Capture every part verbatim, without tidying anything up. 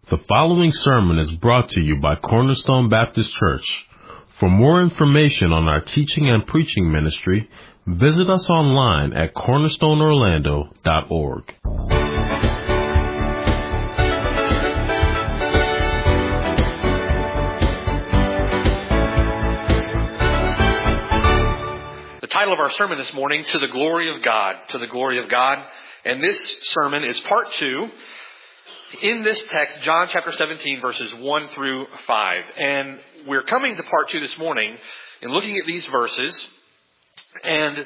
The following sermon is brought to you by Cornerstone Baptist Church. For more information on our teaching and preaching ministry, visit us online at cornerstone orlando dot org. The title of our sermon this morning, To the Glory of God, To the Glory of God. And this sermon is part two. In this text, John chapter seventeen, verses one through five. And we're coming to part two this morning and looking at these verses and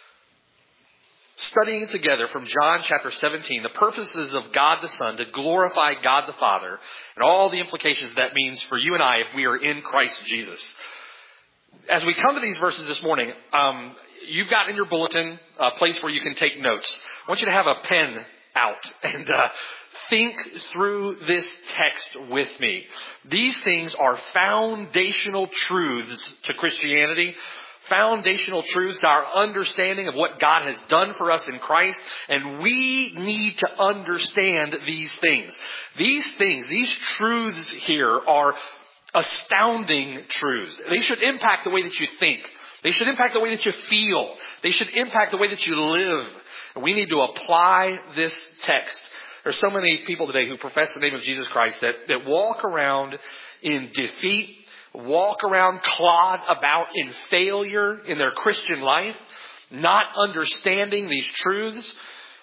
studying together from John chapter seventeen, the purposes of God the Son to glorify God the Father and all the implications that means for you and I if we are in Christ Jesus. As we come to these verses this morning, um, you've got in your bulletin a place where you can take notes. I want you to have a pen out and uh, think through this text with me. These things are foundational truths to Christianity, foundational truths to our understanding of what God has done for us in Christ, and we need to understand these things. These things, these truths here are astounding truths. They should impact the way that you think. They should impact the way that you feel. They should impact the way that you live. And we need to apply this text. There's so many people today who profess the name of Jesus Christ that, that walk around in defeat, walk around clod about in failure in their Christian life, not understanding these truths.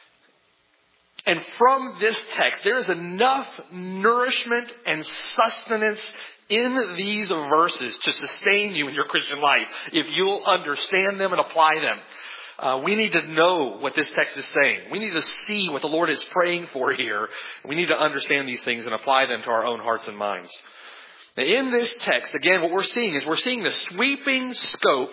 And from this text, there is enough nourishment and sustenance in these verses to sustain you in your Christian life if you'll understand them and apply them. Uh, we need to know what this text is saying. We need to see what the Lord is praying for here. We need to understand these things and apply them to our own hearts and minds. Now, in this text, again, what we're seeing is we're seeing the sweeping scope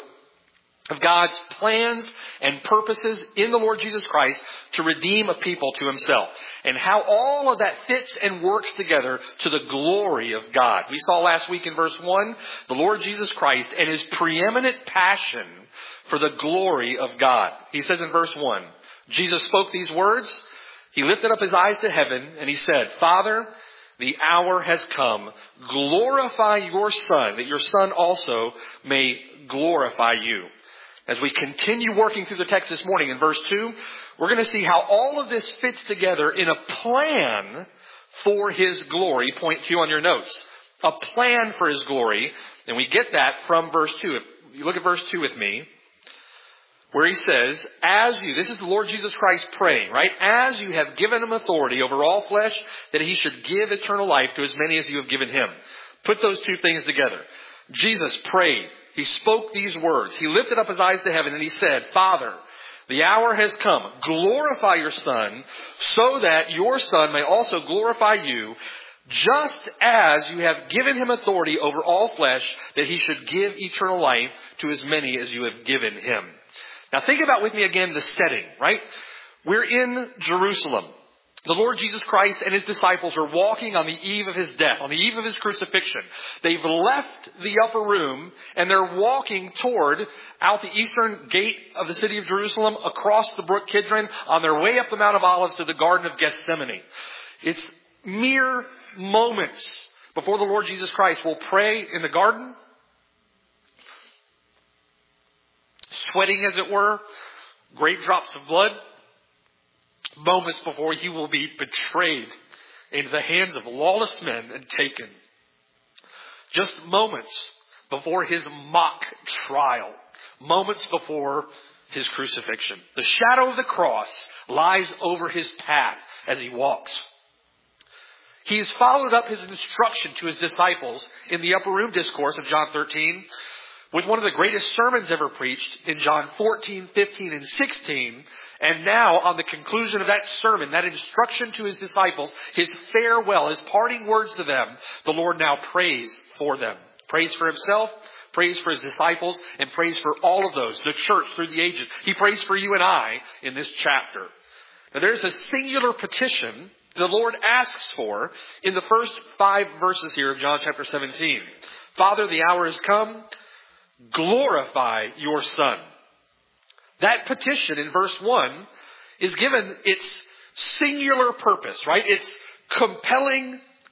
of God's plans and purposes in the Lord Jesus Christ to redeem a people to himself. And how all of that fits and works together to the glory of God. We saw last week in verse one, the Lord Jesus Christ and his preeminent passion for the glory of God. He says in verse one, Jesus spoke these words. He lifted up his eyes to heaven and he said, Father, the hour has come. Glorify your Son, that your Son also may glorify you. As we continue working through the text this morning in verse two, we're going to see how all of this fits together in a plan for his glory. Point two on your notes. A plan for his glory. And we get that from verse two. If you look at verse two with me, where he says, as you, this is the Lord Jesus Christ praying, right? As you have given him authority over all flesh, that he should give eternal life to as many as you have given him. Put those two things together. Jesus prayed. He spoke these words. He lifted up his eyes to heaven and he said, Father, the hour has come. Glorify your Son so that your Son may also glorify you, just as you have given him authority over all flesh, that he should give eternal life to as many as you have given him. Now think about with me again the setting, right? We're in Jerusalem. The Lord Jesus Christ and his disciples are walking on the eve of his death, on the eve of his crucifixion. They've left the upper room and they're walking toward out the eastern gate of the city of Jerusalem, across the brook Kidron, on their way up the Mount of Olives to the Garden of Gethsemane. It's mere moments before the Lord Jesus Christ will pray in the garden, sweating as it were, great drops of blood. Moments before he will be betrayed into the hands of lawless men and taken. Just moments before his mock trial. Moments before his crucifixion. The shadow of the cross lies over his path as he walks. He has followed up his instruction to his disciples in the upper room discourse of John thirteen with one of the greatest sermons ever preached in John fourteen, fifteen, and sixteen. And now, on the conclusion of that sermon, that instruction to his disciples, his farewell, his parting words to them, the Lord now prays for them. Prays for himself, prays for his disciples, and prays for all of those, the church through the ages. He prays for you and I in this chapter. Now, there's a singular petition the Lord asks for in the first five verses here of John chapter seventeen. Father, the hour has come. Glorify your Son. That petition in verse one is given its singular purpose, right? It's compelling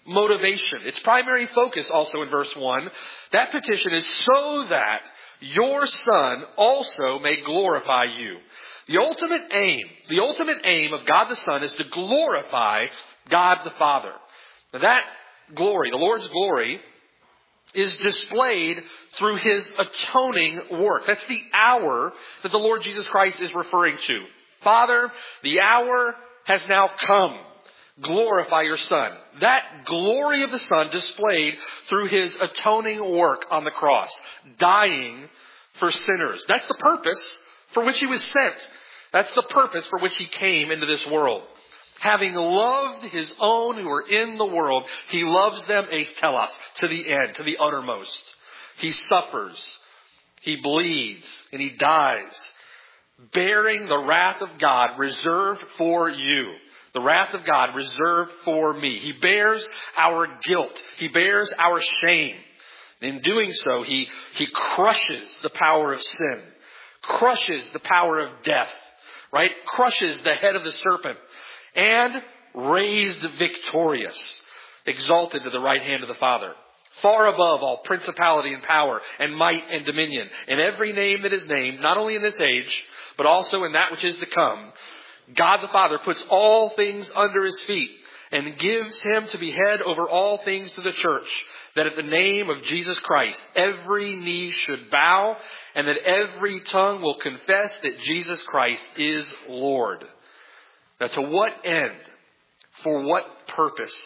motivation, its primary focus also in verse one, that petition is so that your Son also may glorify you. The ultimate aim, the ultimate aim of God the Son is to glorify God the Father. Now that glory, the Lord's glory, is displayed through His atoning work. That's the hour that the Lord Jesus Christ is referring to. Father, the hour has now come. Glorify your Son. That glory of the Son displayed through His atoning work on the cross, dying for sinners. That's the purpose for which He was sent. That's the purpose for which He came into this world. Having loved His own who are in the world, He loves them, eis telos, to the end, to the uttermost. He suffers, He bleeds, and He dies, bearing the wrath of God reserved for you. The wrath of God reserved for me. He bears our guilt. He bears our shame. In doing so, He, he crushes the power of sin, crushes the power of death, right? Crushes the head of the serpent, and raised victorious, exalted to the right hand of the Father, far above all principality and power and might and dominion, and every name that is named, not only in this age, but also in that which is to come. God the Father puts all things under His feet and gives Him to be head over all things to the church, that at the name of Jesus Christ, every knee should bow and that every tongue will confess that Jesus Christ is Lord. Now, to what end? For what purpose?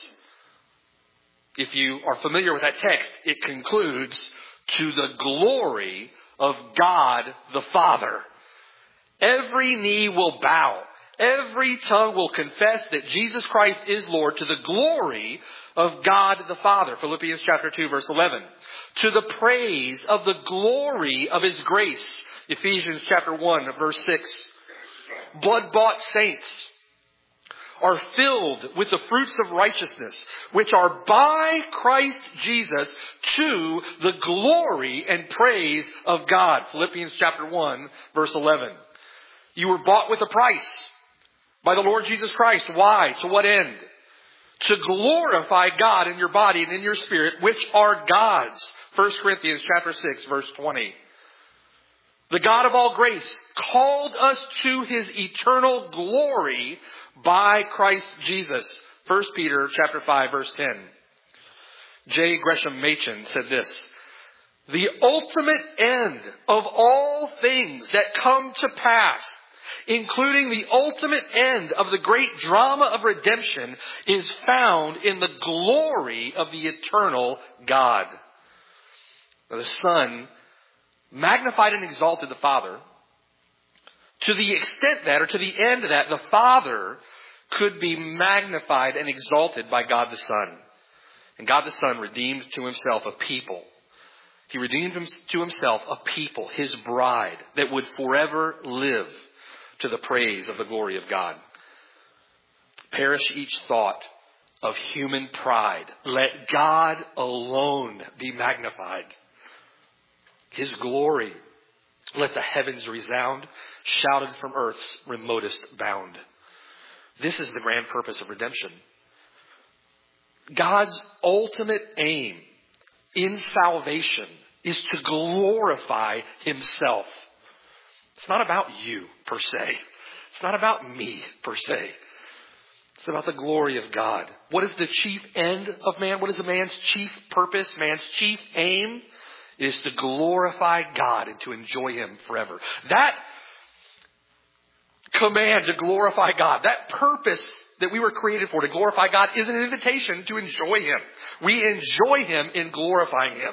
If you are familiar with that text, it concludes, to the glory of God the Father. Every knee will bow. Every tongue will confess that Jesus Christ is Lord, to the glory of God the Father. Philippians chapter two, verse eleven. To the praise of the glory of His grace. Ephesians chapter one, verse six. Blood-bought saints are filled with the fruits of righteousness, which are by Christ Jesus to the glory and praise of God. Philippians chapter one, verse eleven. You were bought with a price by the Lord Jesus Christ. Why? To what end? To glorify God in your body and in your spirit, which are God's. First Corinthians chapter six, verse twenty. The God of all grace called us to His eternal glory by Christ Jesus. First Peter chapter five, verse ten. J. Gresham Machen said this: the ultimate end of all things that come to pass, including the ultimate end of the great drama of redemption, is found in the glory of the eternal God. The Son magnified and exalted the Father to the extent that, or to the end that, the Father could be magnified and exalted by God the Son. And God the Son redeemed to Himself a people. He redeemed to Himself a people, His bride, that would forever live to the praise of the glory of God. Perish each thought of human pride. Let God alone be magnified. His glory, let the heavens resound, shouted from earth's remotest bound. This is the grand purpose of redemption. God's ultimate aim in salvation is to glorify Himself. It's not about you, per se. It's not about me, per se. It's about the glory of God. What is the chief end of man? What is a man's chief purpose, man's chief aim? It is to glorify God and to enjoy Him forever. That command to glorify God, that purpose that we were created for, to glorify God, is an invitation to enjoy Him. We enjoy Him in glorifying Him.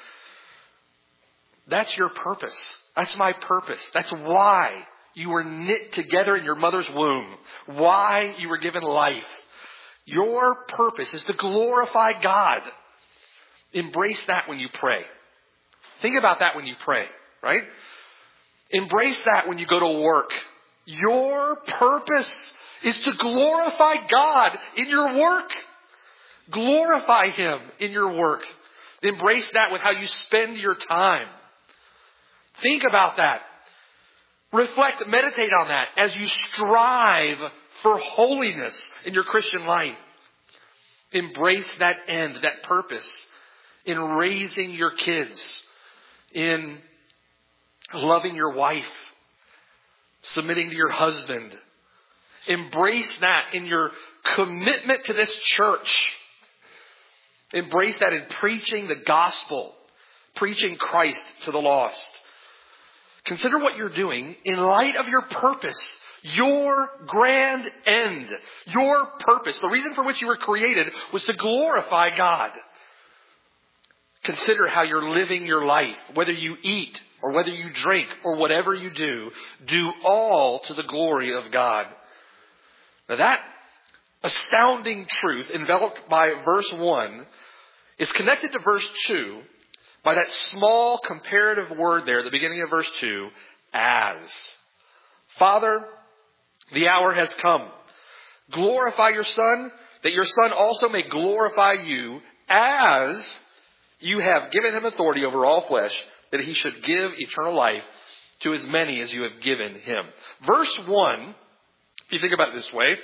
That's your purpose. That's my purpose. That's why you were knit together in your mother's womb. Why you were given life. Your purpose is to glorify God. Embrace that when you pray. Think about that when you pray, right? Embrace that when you go to work. Your purpose is to glorify God in your work. Glorify Him in your work. Embrace that with how you spend your time. Think about that. Reflect, meditate on that as you strive for holiness in your Christian life. Embrace that end, that purpose in raising your kids, in loving your wife, submitting to your husband. Embrace that in your commitment to this church. Embrace that in preaching the gospel, preaching Christ to the lost. Consider what you're doing in light of your purpose, your grand end, your purpose. The reason for which you were created was to glorify God. Consider how you're living your life, whether you eat or whether you drink or whatever you do, do all to the glory of God. Now that astounding truth enveloped by verse one is connected to verse two by that small comparative word there at the beginning of verse two, as. Father, the hour has come. Glorify your Son, that your Son also may glorify you, as you have given him authority over all flesh, that he should give eternal life to as many as you have given him. Verse one, if you think about it this way,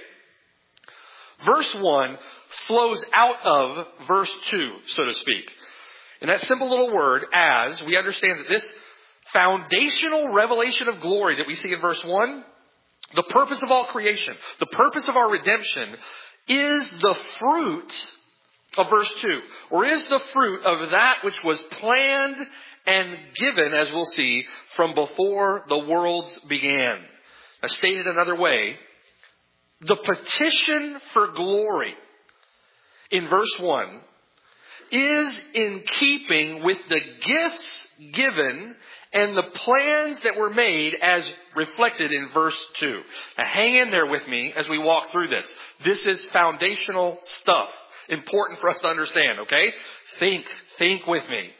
verse one flows out of verse two, so to speak. In that simple little word, as, we understand that this foundational revelation of glory that we see in verse one, the purpose of all creation, the purpose of our redemption, is the fruit of verse two, or is the fruit of that which was planned and given, as we'll see, from before the worlds began. Now, stated another way, the petition for glory in verse one is in keeping with the gifts given and the plans that were made as reflected in verse two. Now hang in there with me as we walk through this. This is foundational stuff. Important for us to understand, okay? Think, think with me.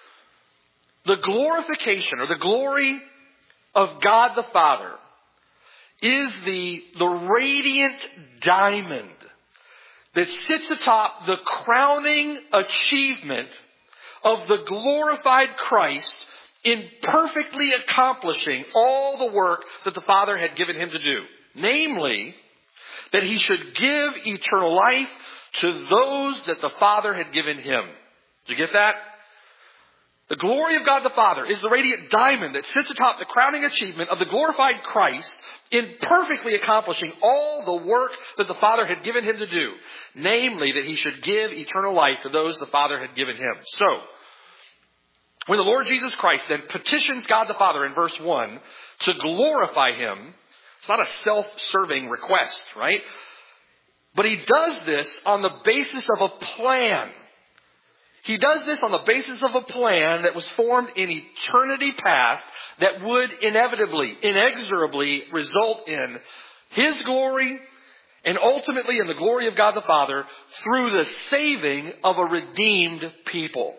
The glorification or the glory of God the Father is the, the radiant diamond that sits atop the crowning achievement of the glorified Christ in perfectly accomplishing all the work that the Father had given him to do. Namely, that he should give eternal life to those that the Father had given him. Did you get that? The glory of God the Father is the radiant diamond that sits atop the crowning achievement of the glorified Christ in perfectly accomplishing all the work that the Father had given him to do. Namely, that he should give eternal life to those the Father had given him. So, when the Lord Jesus Christ then petitions God the Father in verse one to glorify him, it's not a self-serving request, right? But he does this on the basis of a plan. He does this on the basis of a plan that was formed in eternity past that would inevitably, inexorably result in his glory and ultimately in the glory of God the Father through the saving of a redeemed people.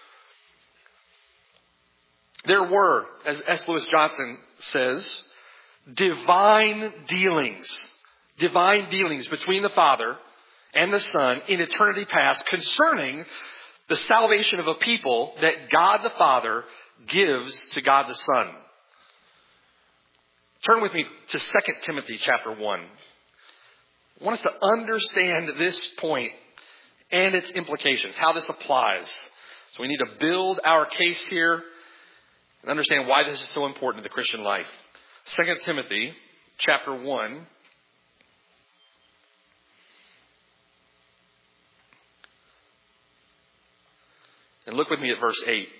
There were, as S. Lewis Johnson says, divine dealings, divine dealings between the Father and the Son in eternity past concerning the salvation of a people that God the Father gives to God the Son. Turn with me to Second Timothy chapter one. I want us to understand this point and its implications, how this applies. So we need to build our case here and understand why this is so important to the Christian life. Second Timothy chapter one. And look with me at verse eight.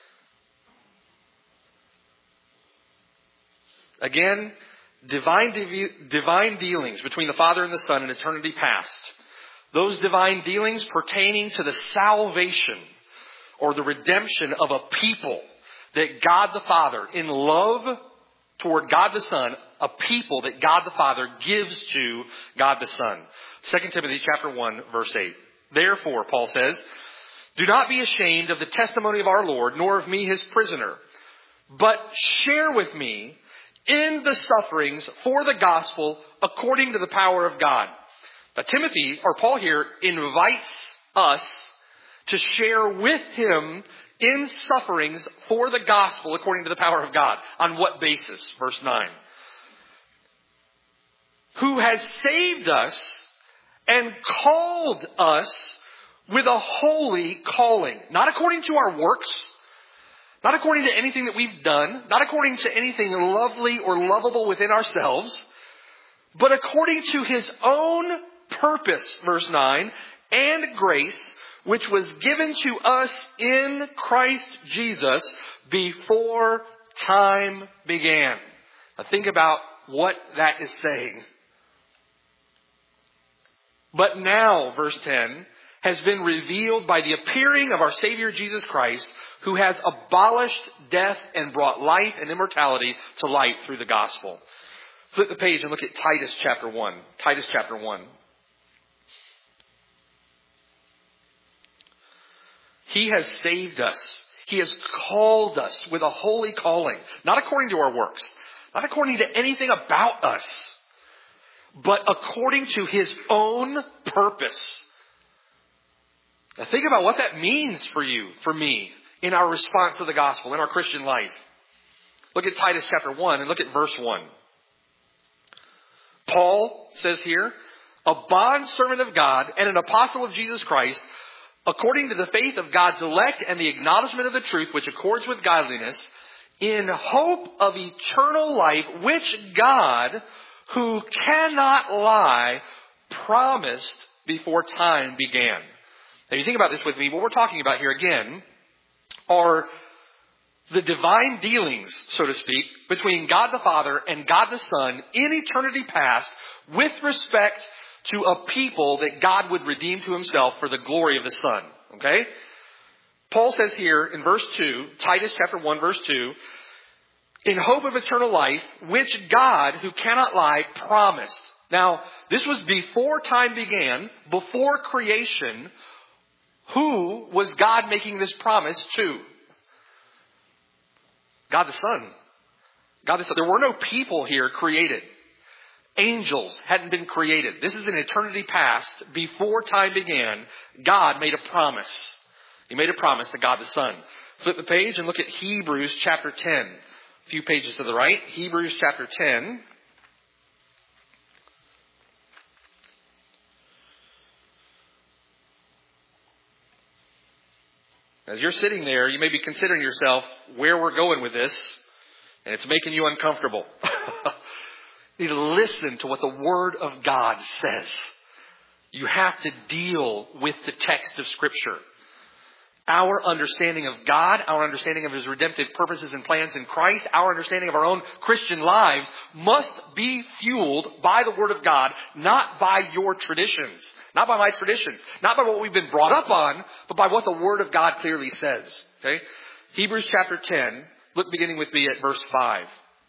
Again, divine, de- divine dealings between the Father and the Son in eternity past. Those divine dealings pertaining to the salvation or the redemption of a people that God the Father, in love toward God the Son, a people that God the Father gives to God the Son. Second Timothy chapter one, verse eight. Therefore, Paul says, do not be ashamed of the testimony of our Lord, nor of me his prisoner, but share with me in the sufferings for the gospel according to the power of God. Now, Timothy, or Paul here, invites us to share with him in sufferings for the gospel according to the power of God. On what basis? Verse nine. Who has saved us and called us with a holy calling, not according to our works, not according to anything that we've done, not according to anything lovely or lovable within ourselves, but according to his own purpose, verse nine, and grace, which was given to us in Christ Jesus before time began. Now think about what that is saying. But now, verse ten, has been revealed by the appearing of our Savior Jesus Christ, who has abolished death and brought life and immortality to light through the gospel. Flip the page and look at Titus chapter one. Titus chapter one. He has saved us. He has called us with a holy calling, not according to our works, not according to anything about us, but according to his own purpose. Now think about what that means for you, for me, in our response to the gospel, in our Christian life. Look at Titus chapter one and look at verse one. Paul says here, a bondservant of God and an apostle of Jesus Christ, according to the faith of God's elect and the acknowledgement of the truth which accords with godliness, in hope of eternal life, which God, who cannot lie, promised before time began. Now you think about this with me, what we're talking about here again are the divine dealings, so to speak, between God the Father and God the Son in eternity past with respect to a people that God would redeem to himself for the glory of the Son. Okay? Paul says here in verse two, Titus chapter one, verse two, in hope of eternal life, which God, who cannot lie, promised. Now, this was before time began, before creation. Who was God making this promise to? God the Son. God the Son. There were no people here created. Angels hadn't been created. This is an eternity past. Before time began, God made a promise. He made a promise to God the Son. Flip the page and look at Hebrews chapter ten. A few pages to the right. Hebrews chapter ten. As you're sitting there, you may be considering yourself where we're going with this, and it's making you uncomfortable. You need to listen to what the Word of God says. You have to deal with the text of Scripture. Our understanding of God, our understanding of his redemptive purposes and plans in Christ, our understanding of our own Christian lives must be fueled by the Word of God, not by your traditions, not by my tradition, not by what we've been brought up on, but by what the Word of God clearly says. Okay? Hebrews chapter ten, look beginning with me at verse five.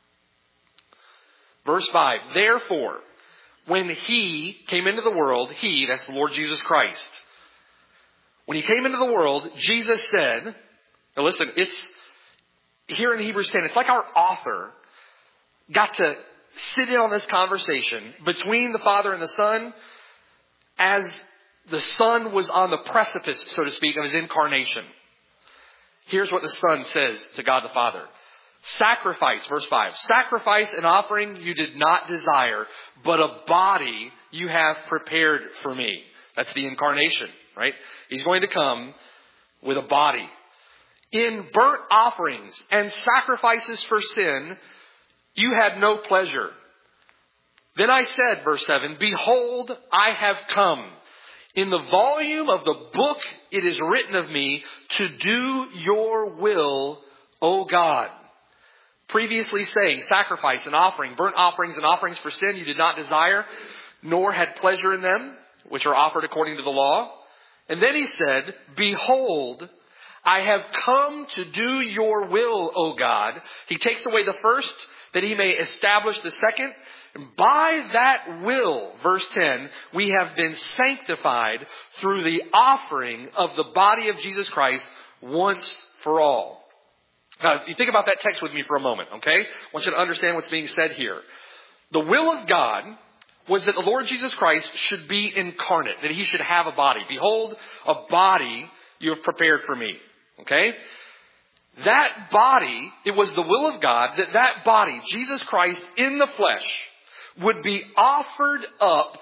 Verse five, therefore, when he came into the world, he, that's the Lord Jesus Christ, when he came into the world, Jesus said, now listen, it's here in Hebrews ten, it's like our author got to sit in on this conversation between the Father and the Son as the Son was on the precipice, so to speak, of his incarnation. Here's what the Son says to God the Father. Sacrifice, verse five, sacrifice and offering you did not desire, but a body you have prepared for me. That's the incarnation, right? He's going to come with a body. In burnt offerings and sacrifices for sin, you had no pleasure. Then I said, verse seven, behold, I have come. In the volume of the book it is written of me to do your will, O God. Previously saying, sacrifice and offering, burnt offerings and offerings for sin you did not desire, nor had pleasure in them, which are offered according to the law. And then he said, behold, I have come to do your will, O God. He takes away the first, that he may establish the second. And by that will, verse ten, we have been sanctified through the offering of the body of Jesus Christ once for all. Now, you think about that text with me for a moment, okay? I want you to understand what's being said here. The will of God was that the Lord Jesus Christ should be incarnate, that he should have a body. Behold, a body you have prepared for me, okay? That body, it was the will of God that that body, Jesus Christ in the flesh, would be offered up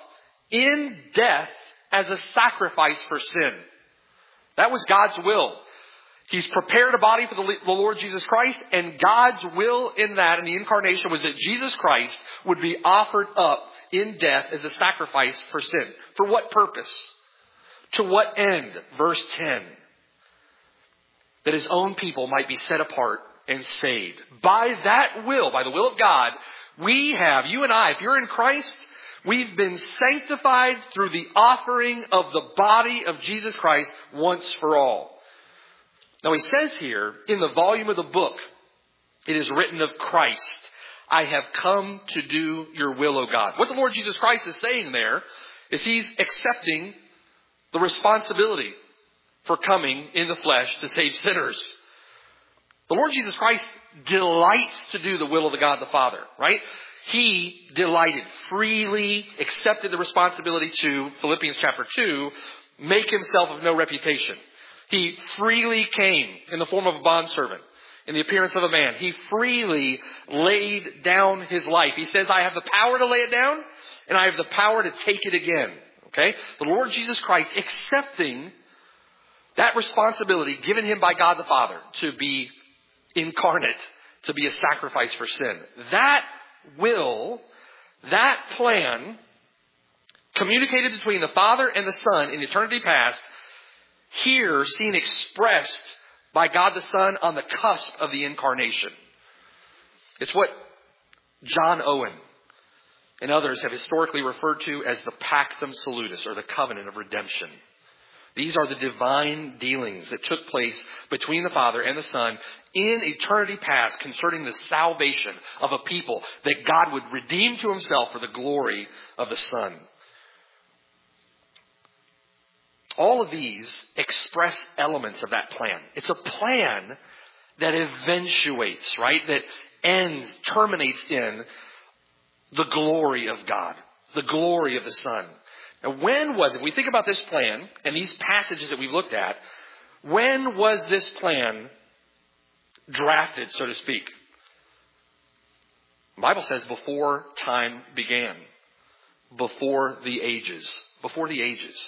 in death as a sacrifice for sin. That was God's will. He's prepared a body for the Lord Jesus Christ, and God's will in that, in the incarnation, was that Jesus Christ would be offered up in death as a sacrifice for sin. For what purpose? To what end? Verse ten. That his own people might be set apart and saved. By that will, by the will of God, we have, you and I, if you're in Christ, we've been sanctified through the offering of the body of Jesus Christ once for all. Now he says here, in the volume of the book, it is written of Christ, I have come to do your will, O God. What the Lord Jesus Christ is saying there is he's accepting the responsibility for coming in the flesh to save sinners. The Lord Jesus Christ delights to do the will of the God the Father, right? He delighted, freely accepted the responsibility to, Philippians chapter two, make himself of no reputation. He freely came in the form of a bondservant, in the appearance of a man. He freely laid down his life. He says, I have the power to lay it down, and I have the power to take it again. Okay? The Lord Jesus Christ accepting that responsibility given him by God the Father to be incarnate, to be a sacrifice for sin. That will, that plan, communicated between the Father and the Son in eternity past, here seen expressed by God the Son on the cusp of the incarnation. It's what John Owen and others have historically referred to as the Pactum Salutis, or the covenant of redemption. These are the divine dealings that took place between the Father and the Son in eternity past concerning the salvation of a people that God would redeem to himself for the glory of the Son. All of these express elements of that plan. It's a plan that eventuates, right? That ends, terminates in the glory of God, the glory of the Son. Now, when was it? We think about this plan and these passages that we've looked at. When was this plan drafted, so to speak? The Bible says before time began, before the ages, before the ages.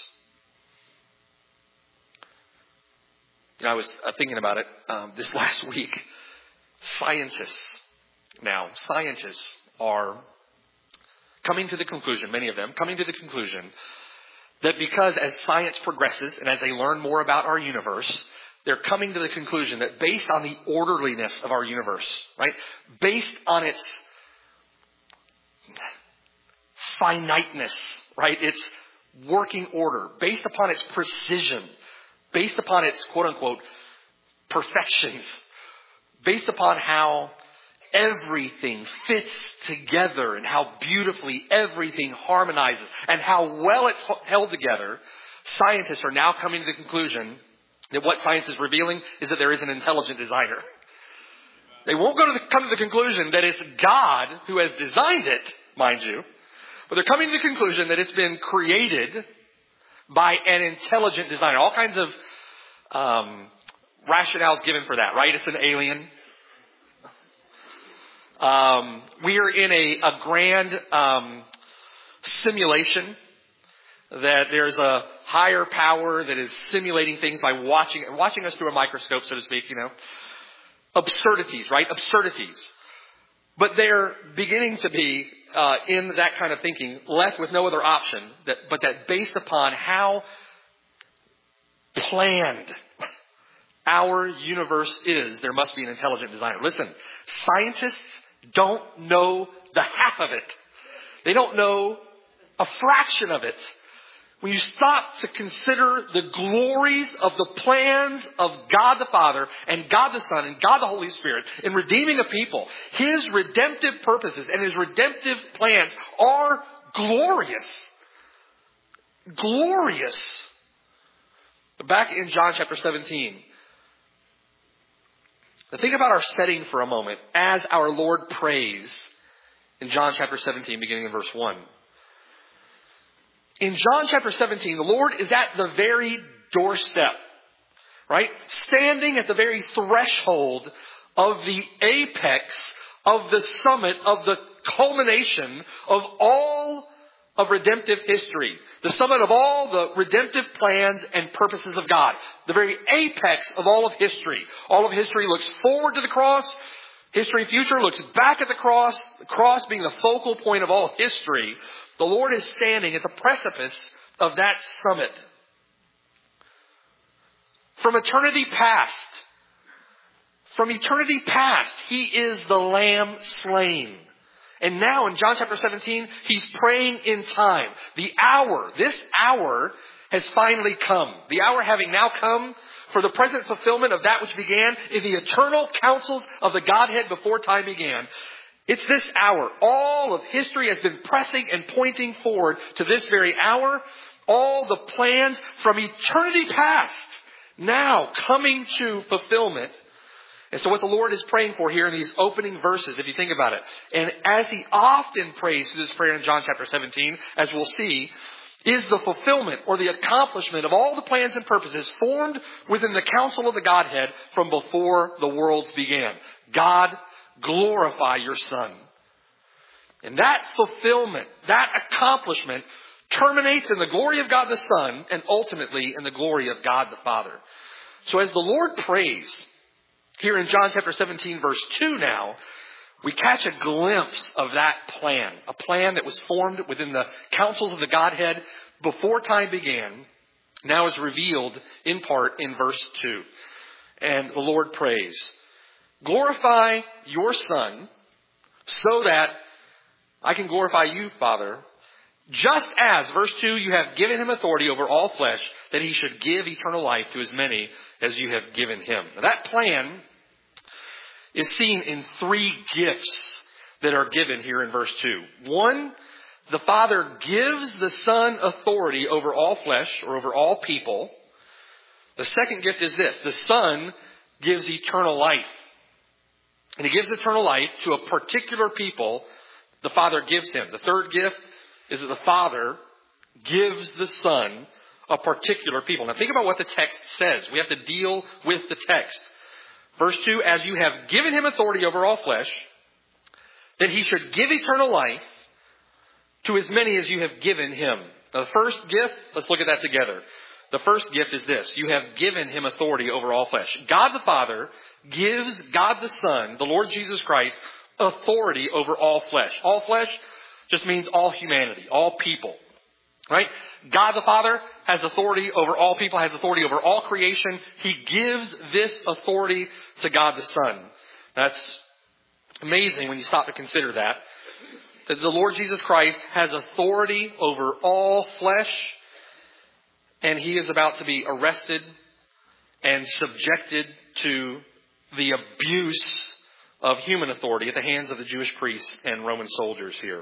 You know, I was thinking about it um, this last week. Scientists, now, scientists are coming to the conclusion, many of them, coming to the conclusion that because as science progresses and as they learn more about our universe, they're coming to the conclusion that based on the orderliness of our universe, right? Based on its finiteness, right? Its working order, based upon its precision, based upon its quote-unquote perfections, based upon how everything fits together and how beautifully everything harmonizes and how well it's held together, scientists are now coming to the conclusion that what science is revealing is that there is an intelligent designer. They won't go to the, come to the conclusion that it's God who has designed it, mind you, but they're coming to the conclusion that it's been created by an intelligent designer. All kinds of um, rationales given for that, right? It's an alien. Um, we are in a, a grand um, simulation that there's a higher power that is simulating things by watching watching us through a microscope, so to speak, you know. Absurdities, right? Absurdities. But they're beginning to be, uh, in that kind of thinking, left with no other option, that, but that based upon how planned our universe is, there must be an intelligent designer. Listen, scientists don't know the half of it. They don't know a fraction of it. When you stop to consider the glories of the plans of God the Father and God the Son and God the Holy Spirit in redeeming a people, his redemptive purposes and his redemptive plans are glorious. Glorious. Back in John chapter seventeen, think about our setting for a moment as our Lord prays in John chapter seventeen, beginning in verse one. In John chapter seventeen, the Lord is at the very doorstep, right? Standing at the very threshold of the apex of the summit of the culmination of all of redemptive history. The summit of all the redemptive plans and purposes of God. The very apex of all of history. All of history looks forward to the cross. History future looks back at the cross. The cross being the focal point of all history. The Lord is standing at the precipice of that summit. From eternity past, from eternity past, He is the Lamb slain. And now in John chapter seventeen, He's praying in time. The hour, this hour has finally come. The hour having now come for the present fulfillment of that which began in the eternal counsels of the Godhead before time began. It's this hour. All of history has been pressing and pointing forward to this very hour. All the plans from eternity past now coming to fulfillment. And so what the Lord is praying for here in these opening verses, if you think about it, and as He often prays through this prayer in John chapter seventeen, as we'll see, is the fulfillment or the accomplishment of all the plans and purposes formed within the counsel of the Godhead from before the worlds began. God, glorify your Son. And that fulfillment, that accomplishment terminates in the glory of God the Son and ultimately in the glory of God the Father. So as the Lord prays here in John chapter seventeen verse two now, we catch a glimpse of that plan. A plan that was formed within the counsels of the Godhead before time began, now is revealed in part in verse two. And the Lord prays, glorify your Son so that I can glorify you, Father, just as, verse two, you have given Him authority over all flesh, that He should give eternal life to as many as you have given Him. Now, that plan is seen in three gifts that are given here in verse two. One, the Father gives the Son authority over all flesh or over all people. The second gift is this. The Son gives eternal life. And He gives eternal life to a particular people the Father gives Him. The third gift is that the Father gives the Son a particular people. Now think about what the text says. We have to deal with the text. Verse two, as you have given Him authority over all flesh, that He should give eternal life to as many as you have given Him. Now the first gift, let's look at that together. The first gift is this. You have given Him authority over all flesh. God the Father gives God the Son, the Lord Jesus Christ, authority over all flesh. All flesh just means all humanity, all people. Right? God the Father has authority over all people, has authority over all creation. He gives this authority to God the Son. That's amazing when you stop to consider that. That the Lord Jesus Christ has authority over all flesh, and He is about to be arrested and subjected to the abuse of human authority at the hands of the Jewish priests and Roman soldiers here.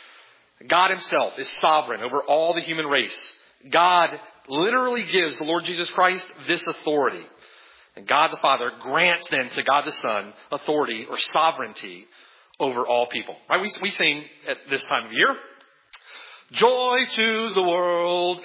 God Himself is sovereign over all the human race. God literally gives the Lord Jesus Christ this authority. And God the Father grants then to God the Son authority or sovereignty over all people. Right? We, we sing at this time of year, joy to the world,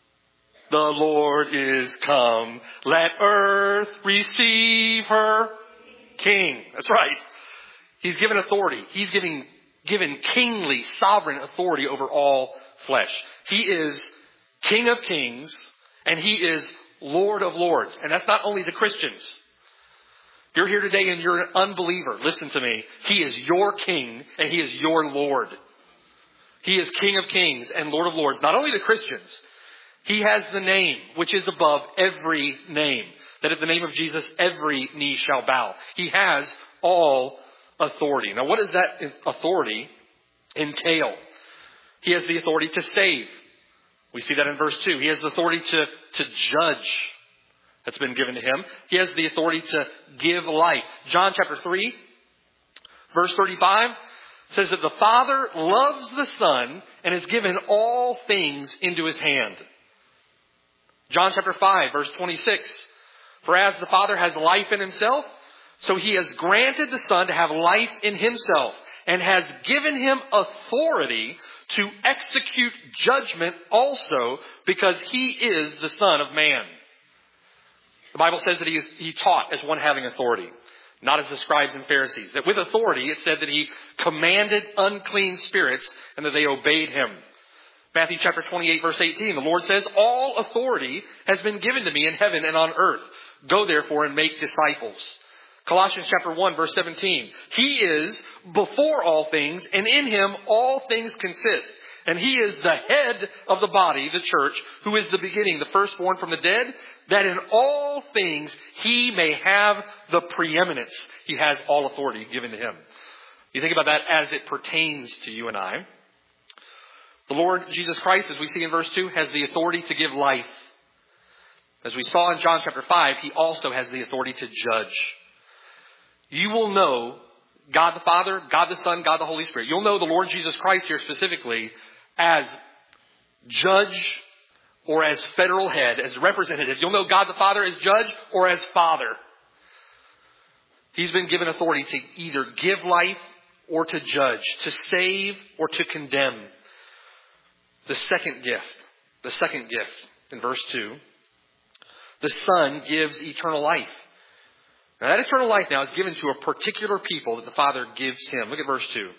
the Lord is come. Let earth receive her King. That's right. He's given authority. He's giving given kingly, sovereign authority over all flesh. He is King of kings, and He is Lord of lords. And that's not only the Christians. If you're here today and you're an unbeliever, listen to me. He is your King, and He is your Lord. He is King of kings and Lord of lords. Not only the Christians. He has the name which is above every name. That at the name of Jesus, every knee shall bow. He has all authority. Now, what does that authority entail? He has the authority to save. We see that in verse two. He has the authority to, to judge. That's been given to Him. He has the authority to give life. John chapter three, verse thirty-five says that the Father loves the Son and has given all things into His hand. John chapter five, verse twenty-six. For as the Father has life in Himself, so He has granted the Son to have life in Himself and has given Him authority to execute judgment also because He is the Son of Man. The Bible says that He, is, he taught as one having authority, not as the scribes and Pharisees. That with authority, it said that He commanded unclean spirits and that they obeyed Him. Matthew chapter twenty-eight, verse eighteen, the Lord says, all authority has been given to me in heaven and on earth. Go therefore and make disciples. Colossians chapter one, verse seventeen, he is before all things, and in him all things consist. And he is the head of the body, the church, who is the beginning, the firstborn from the dead, that in all things he may have the preeminence. He has all authority given to him. You think about that as it pertains to you and I. The Lord Jesus Christ, as we see in verse two, has the authority to give life. As we saw in John chapter five, he also has the authority to judge. You will know God the Father, God the Son, God the Holy Spirit. You'll know the Lord Jesus Christ here specifically as judge or as federal head, as representative. You'll know God the Father as judge or as Father. He's been given authority to either give life or to judge, to save or to condemn. The second gift, the second gift in verse two, the Son gives eternal life. Now that eternal life now is given to a particular people that the Father gives him. Look at verse two.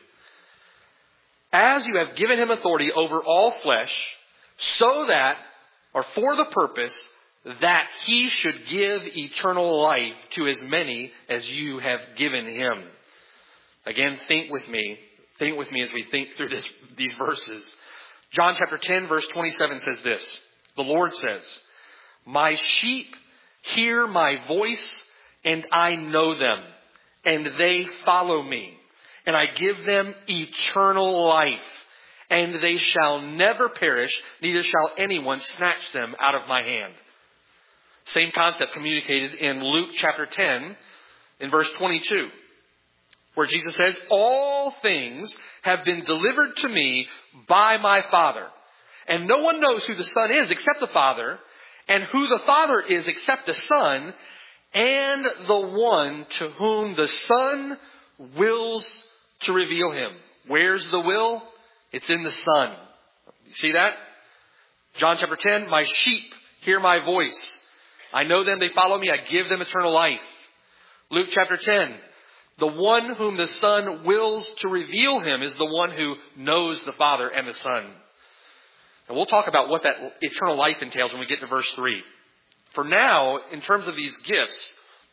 As you have given him authority over all flesh, so that, or for the purpose, that he should give eternal life to as many as you have given him. Again, think with me. Think with me as we think through this, these verses. John chapter ten, verse twenty-seven says this. The Lord says, my sheep hear my voice, and I know them, and they follow me. And I give them eternal life, and they shall never perish, neither shall anyone snatch them out of my hand. Same concept communicated in Luke chapter ten, in verse twenty-two, where Jesus says, all things have been delivered to me by my Father. And no one knows who the Son is except the Father, and who the Father is except the Son, and the one to whom the Son wills to reveal him. Where's the will? It's in the Son. You see that? John chapter ten, my sheep hear my voice. I know them, they follow me, I give them eternal life. Luke chapter ten, the one whom the Son wills to reveal him is the one who knows the Father and the Son. And we'll talk about what that eternal life entails when we get to verse three. For now, in terms of these gifts,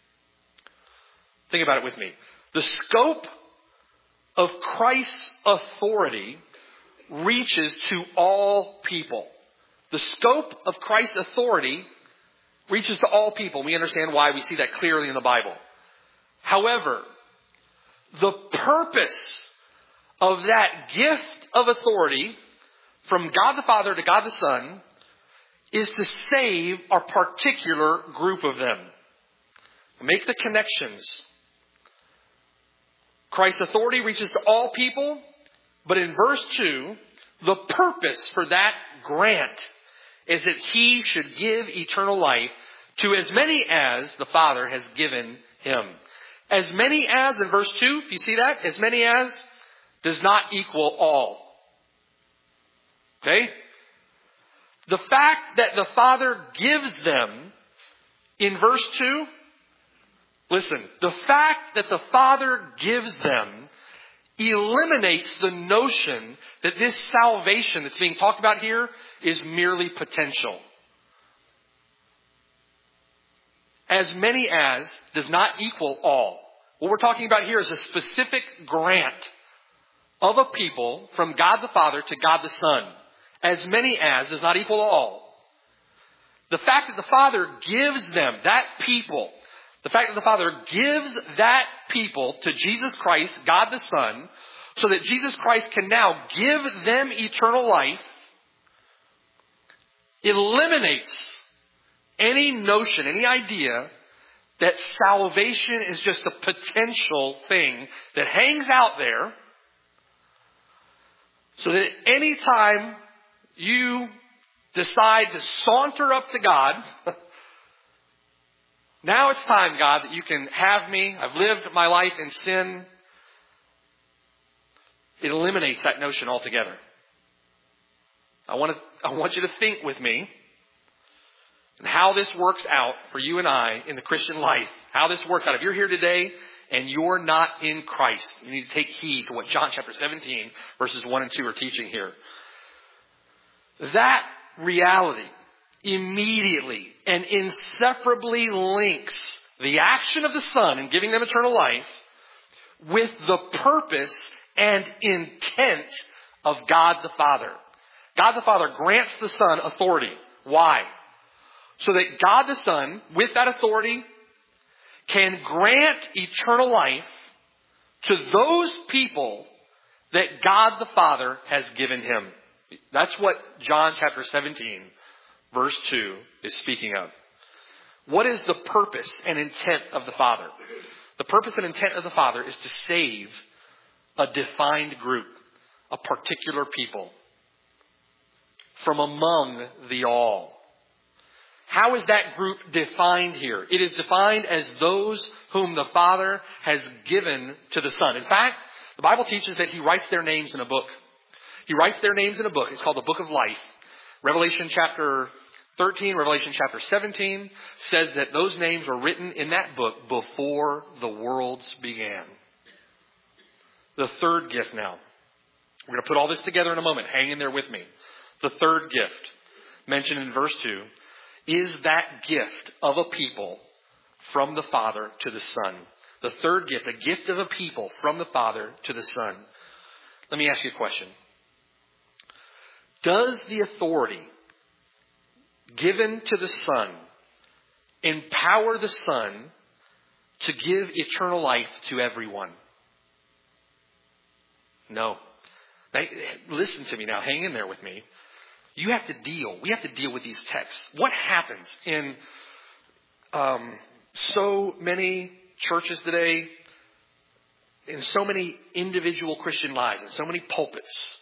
think about it with me. The scope of Christ's authority reaches to all people. The scope of Christ's authority reaches to all people. We understand why. We see that clearly in the Bible. However, the purpose of that gift of authority from God the Father to God the Son is to save a particular group of them. Make the connections. Christ's authority reaches to all people, but in verse two, the purpose for that grant is that he should give eternal life to as many as the Father has given him. As many as, in verse two, if you see that, as many as does not equal all. Okay? The fact that the Father gives them in verse two, listen, the fact that the Father gives them eliminates the notion that this salvation that's being talked about here is merely potential. As many as does not equal all. What we're talking about here is a specific grant of a people from God the Father to God the Son. As many as does not equal all. The fact that the Father gives them, that people, the fact that the Father gives that people to Jesus Christ, God the Son, so that Jesus Christ can now give them eternal life, eliminates any notion, any idea that salvation is just a potential thing that hangs out there, so that at any time you decide to saunter up to God, now it's time, God, that you can have me. I've lived my life in sin. It eliminates that notion altogether. I want to, I want you to think with me and how this works out for you and I in the Christian life. How this works out. If you're here today and you're not in Christ, you need to take heed to what John chapter seventeen, verses one and two are teaching here. That reality immediately and inseparably links the action of the Son in giving them eternal life with the purpose and intent of God the Father. God the Father grants the Son authority. Why? So that God the Son, with that authority, can grant eternal life to those people that God the Father has given him. That's what John chapter seventeen, verse two is speaking of. What is the purpose and intent of the Father? The purpose and intent of the Father is to save a defined group, a particular people, from among the all. How is that group defined here? It is defined as those whom the Father has given to the Son. In fact, the Bible teaches that he writes their names in a book. He writes their names in a book. It's called the Book of Life. Revelation chapter thirteen, Revelation chapter seventeen says that those names were written in that book before the worlds began. The third gift now. We're going to put all this together in a moment. Hang in there with me. The third gift mentioned in verse two is that gift of a people from the Father to the Son. The third gift, a gift of a people from the Father to the Son. Let me ask you a question. Does the authority given to the Son empower the Son to give eternal life to everyone? No. Now, listen to me now. Hang in there with me. You have to deal. We have to deal with these texts. What happens in um, so many churches today, in so many individual Christian lives, in so many pulpits,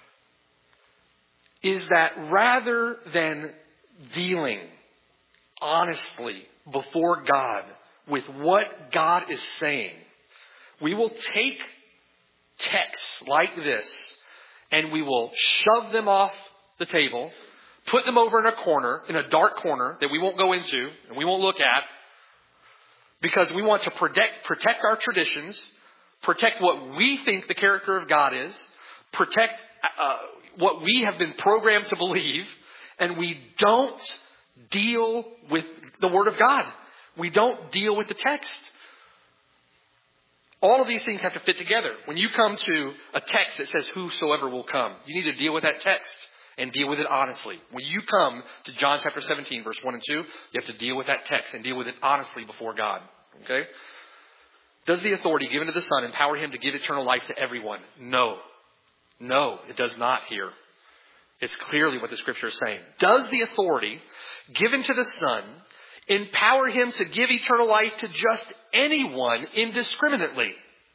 is that rather than dealing honestly before God with what God is saying, we will take texts like this and we will shove them off the table, put them over in a corner, in a dark corner that we won't go into and we won't look at, because we want to protect, protect our traditions, protect what we think the character of God is, protect uh, what we have been programmed to believe, and we don't deal with the Word of God. We don't deal with the text. All of these things have to fit together. When you come to a text that says whosoever will come, you need to deal with that text and deal with it honestly. When you come to John chapter seventeen, verse one and two, you have to deal with that text and deal with it honestly before God. Okay? Does the authority given to the Son empower him to give eternal life to everyone? No. No, it does not here. It's clearly what the Scripture is saying. Does the authority given to the Son empower him to give eternal life to just anyone indiscriminately?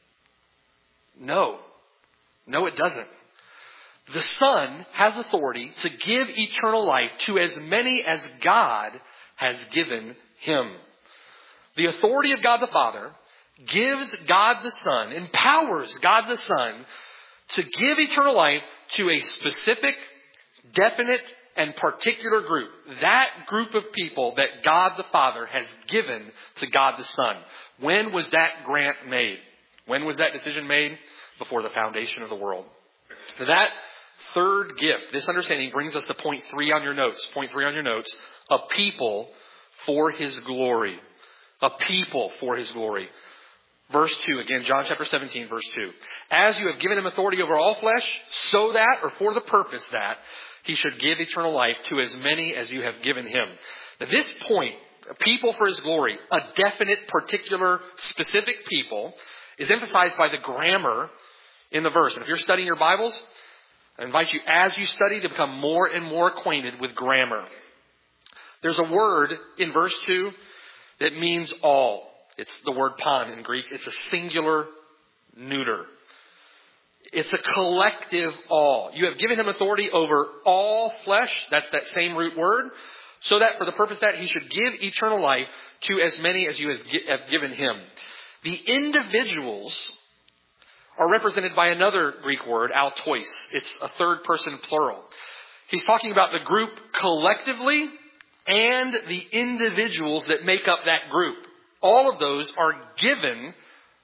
No. No, it doesn't. The Son has authority to give eternal life to as many as God has given him. The authority of God the Father gives God the Son, empowers God the Son to give eternal life to a specific, definite, and particular group. That group of people that God the Father has given to God the Son. When was that grant made? When was that decision made? Before the foundation of the world. That third gift, this understanding brings us to point three on your notes. Point three on your notes. A people for his glory. A people for his glory. Verse two, again, John chapter seventeen, verse two. As you have given him authority over all flesh, so that, or for the purpose that, he should give eternal life to as many as you have given him. At this point, a people for his glory, a definite, particular, specific people, is emphasized by the grammar in the verse. And if you're studying your Bibles, I invite you, as you study, to become more and more acquainted with grammar. There's a word in verse two that means all. It's the word pan in Greek. It's a singular neuter. It's a collective all. You have given him authority over all flesh. That's that same root word. So that for the purpose that he should give eternal life to as many as you have given him. The individuals are represented by another Greek word, altois. It's a third person plural. He's talking about the group collectively and the individuals that make up that group. All of those are given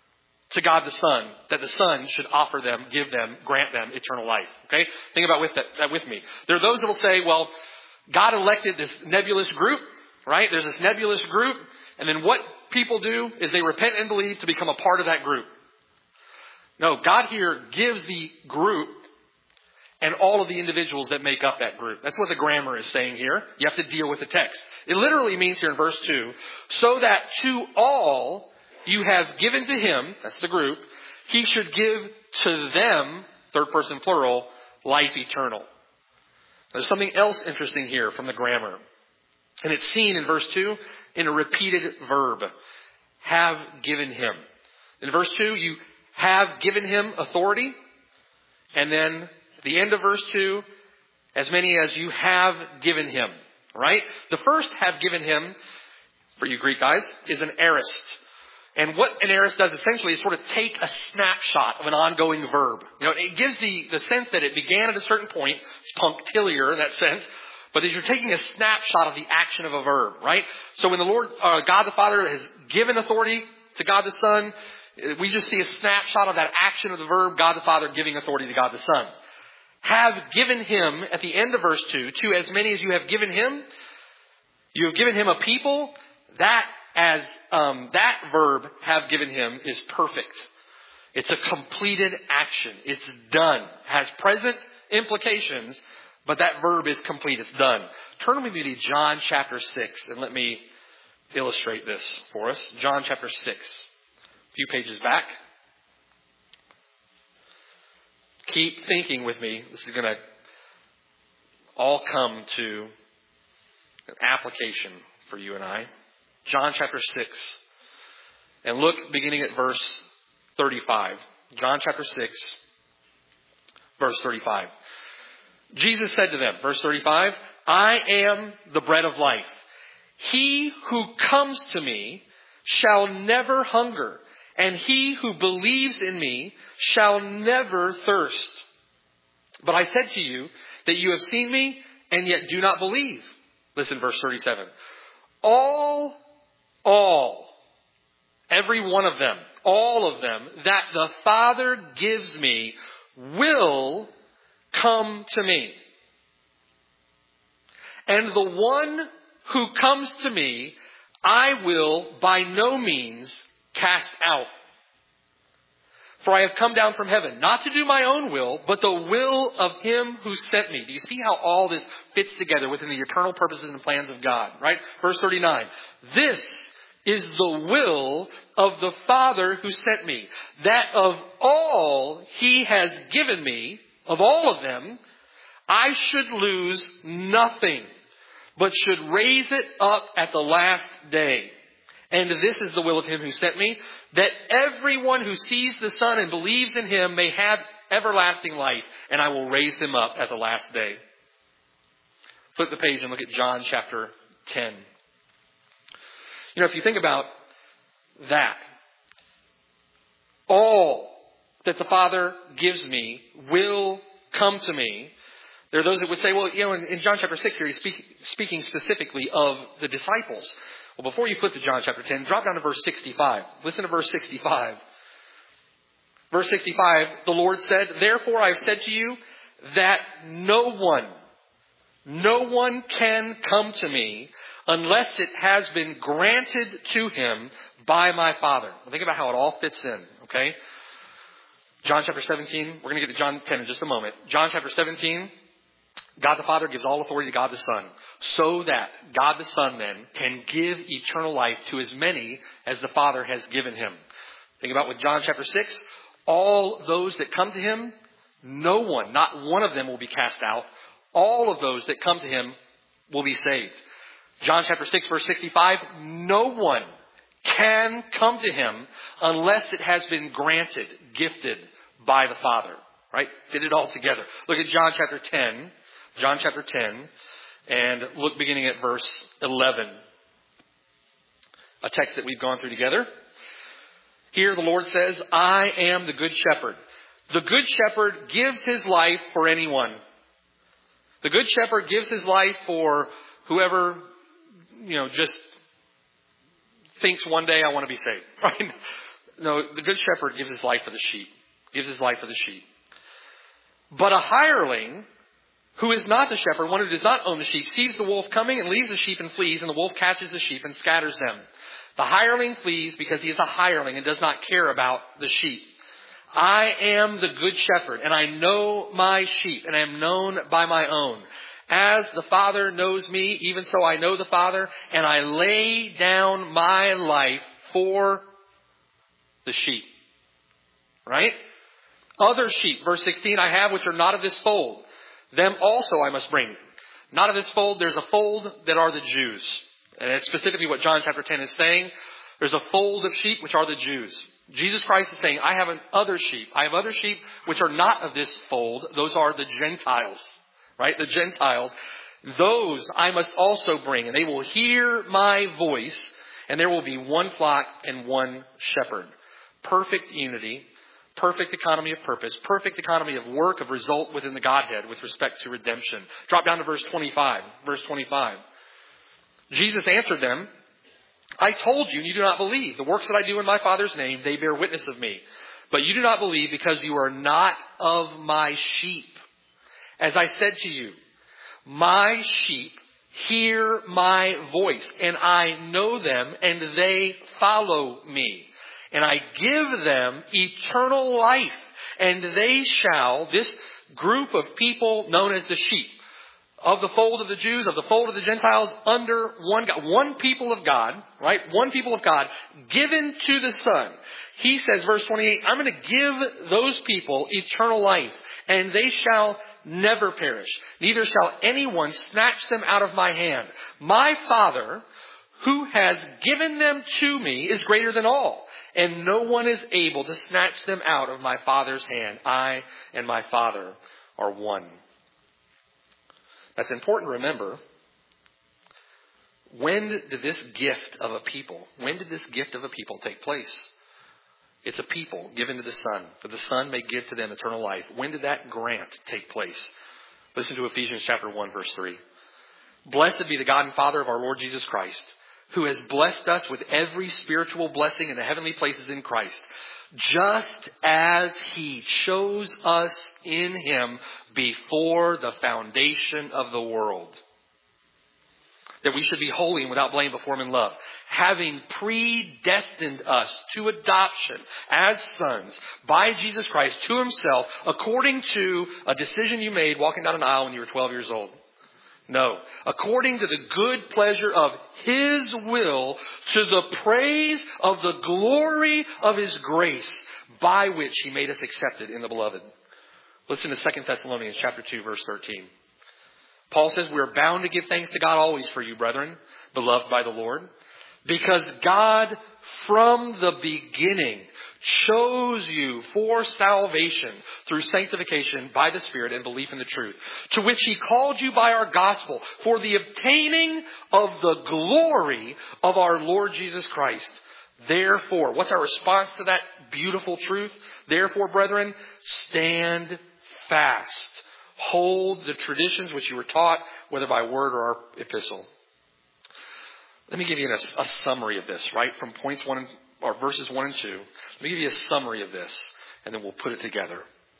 to God the Son that the Son should offer them, give them, grant them eternal life. Okay? Think about with that, that with me. There are those that will say, well, God elected this nebulous group, right? There's this nebulous group, and then what people do is they repent and believe to become a part of that group. No, God here gives the group and all of the individuals that make up that group. That's what the grammar is saying here. You have to deal with the text. It literally means here in verse two, so that to all you have given to him, that's the group, he should give to them, third person plural, life eternal. There's something else interesting here from the grammar. And it's seen in verse two in a repeated verb. Have given him. In verse two, you have given him authority. And then at the end of verse two, as many as you have given him. Right? The first have given him, for you Greek guys, is an aorist. And what an aorist does essentially is sort of take a snapshot of an ongoing verb. You know, it gives the, the sense that it began at a certain point. It's punctiliar in that sense. But that you're taking a snapshot of the action of a verb, right? So when the Lord, uh, God the Father has given authority to God the Son, we just see a snapshot of that action of the verb, God the Father giving authority to God the Son. Have given him, at the end of verse two, to as many as you have given him, you have given him a people, that as um, that verb, have given him, is perfect. It's a completed action. It's done. Has present implications, but that verb is complete. It's done. Turn with me to John chapter six, and let me illustrate this for us. John chapter six, a few pages back. Keep thinking with me. This is going to all come to an application for you and I. John chapter six. And look beginning at verse thirty-five. John chapter six, verse thirty-five. Jesus said to them, verse thirty-five, I am the bread of life. He who comes to me shall never hunger, and he who believes in me shall never thirst. But I said to you that you have seen me and yet do not believe. Listen, verse thirty-seven. All, all, every one of them, all of them that the Father gives me will come to me. And the one who comes to me, I will by no means cast out. For I have come down from heaven, not to do my own will, but the will of him who sent me. Do you see how all this fits together within the eternal purposes and plans of God? Right? Verse thirty-nine. This is the will of the Father who sent me, that of all he has given me, of all of them, I should lose nothing, but should raise it up at the last day. And this is the will of him who sent me, that everyone who sees the Son and believes in him may have everlasting life, and I will raise him up at the last day. Flip the page and look at John chapter ten. You know, if you think about that, all that the Father gives me will come to me. There are those that would say, well, you know, in, in John chapter six here, he's speak, speaking specifically of the disciples. Well, before you flip to John chapter ten, drop down to verse sixty-five. Listen to verse sixty-five. Verse sixty-five, the Lord said, therefore I have said to you that no one, no one can come to me unless it has been granted to him by my Father. Well, think about how it all fits in, okay? John chapter seventeen, we're going to get to John ten in just a moment. John chapter seventeen, God the Father gives all authority to God the Son, so that God the Son then can give eternal life to as many as the Father has given him. Think about with John chapter six, all those that come to him, no one, not one of them will be cast out. All of those that come to him will be saved. John chapter six, verse sixty-five, no one can come to him unless it has been granted, gifted by the Father. Right? Fit it all together. Look at John chapter ten. John chapter ten. And look beginning at verse eleven. A text that we've gone through together. Here the Lord says, I am the good shepherd. The good shepherd gives his life for anyone. The good shepherd gives his life for whoever, you know, just thinks one day I want to be saved. Right? no, the good shepherd gives his life for the sheep. Gives his life for the sheep. But a hireling, who is not the shepherd, one who does not own the sheep, sees the wolf coming and leaves the sheep and flees, and the wolf catches the sheep and scatters them. The hireling flees because he is a hireling and does not care about the sheep. I am the good shepherd, and I know my sheep, and I am known by my own. As the Father knows me, even so I know the Father, and I lay down my life for the sheep. Right? Other sheep, verse sixteen, I have which are not of this fold. Them also I must bring. Not of this fold, there's a fold that are the Jews. And it's specifically what John chapter ten is saying. There's a fold of sheep which are the Jews. Jesus Christ is saying, I have other sheep. I have other sheep which are not of this fold. Those are the Gentiles. Right? The Gentiles. Those I must also bring. And they will hear my voice. And there will be one flock and one shepherd. Perfect unity. Perfect economy of purpose. Perfect economy of work, of result within the Godhead with respect to redemption. Drop down to verse twenty-five. Verse twenty-five. Jesus answered them, I told you, and you do not believe. The works that I do in my Father's name, they bear witness of me. But you do not believe because you are not of my sheep. As I said to you, my sheep hear my voice, and I know them, and they follow me. And I give them eternal life, and they shall, this group of people known as the sheep, of the fold of the Jews, of the fold of the Gentiles, under one God, one people of God, right? One people of God, given to the Son. He says, verse twenty-eight, I'm going to give those people eternal life, and they shall never perish. Neither shall anyone snatch them out of my hand. My Father, who has given them to me, is greater than all, and no one is able to snatch them out of my Father's hand. I and my Father are one. That's important to remember. When did this gift of a people, when did this gift of a people take place? It's a people given to the Son, that the Son may give to them eternal life. When did that grant take place? Listen to Ephesians chapter one, verse three. Blessed be the God and Father of our Lord Jesus Christ, who has blessed us with every spiritual blessing in the heavenly places in Christ, just as he chose us in him before the foundation of the world, that we should be holy and without blame before him in love, having predestined us to adoption as sons by Jesus Christ to himself, according to a decision you made walking down an aisle when you were twelve years old. No, according to the good pleasure of his will, to the praise of the glory of his grace, by which he made us accepted in the beloved. Listen to Second Thessalonians chapter two, verse thirteen. Paul says, we are bound to give thanks to God always for you, brethren, beloved by the Lord, because God from the beginning chose you for salvation through sanctification by the Spirit and belief in the truth, to which he called you by our gospel for the obtaining of the glory of our Lord Jesus Christ. Therefore, what's our response to that beautiful truth? Therefore, brethren, stand fast. Hold the traditions which you were taught, whether by word or our epistle. Let me give you a, a summary of this, right? From points one and, or verses one and two. Let me give you a summary of this, and then we'll put it together.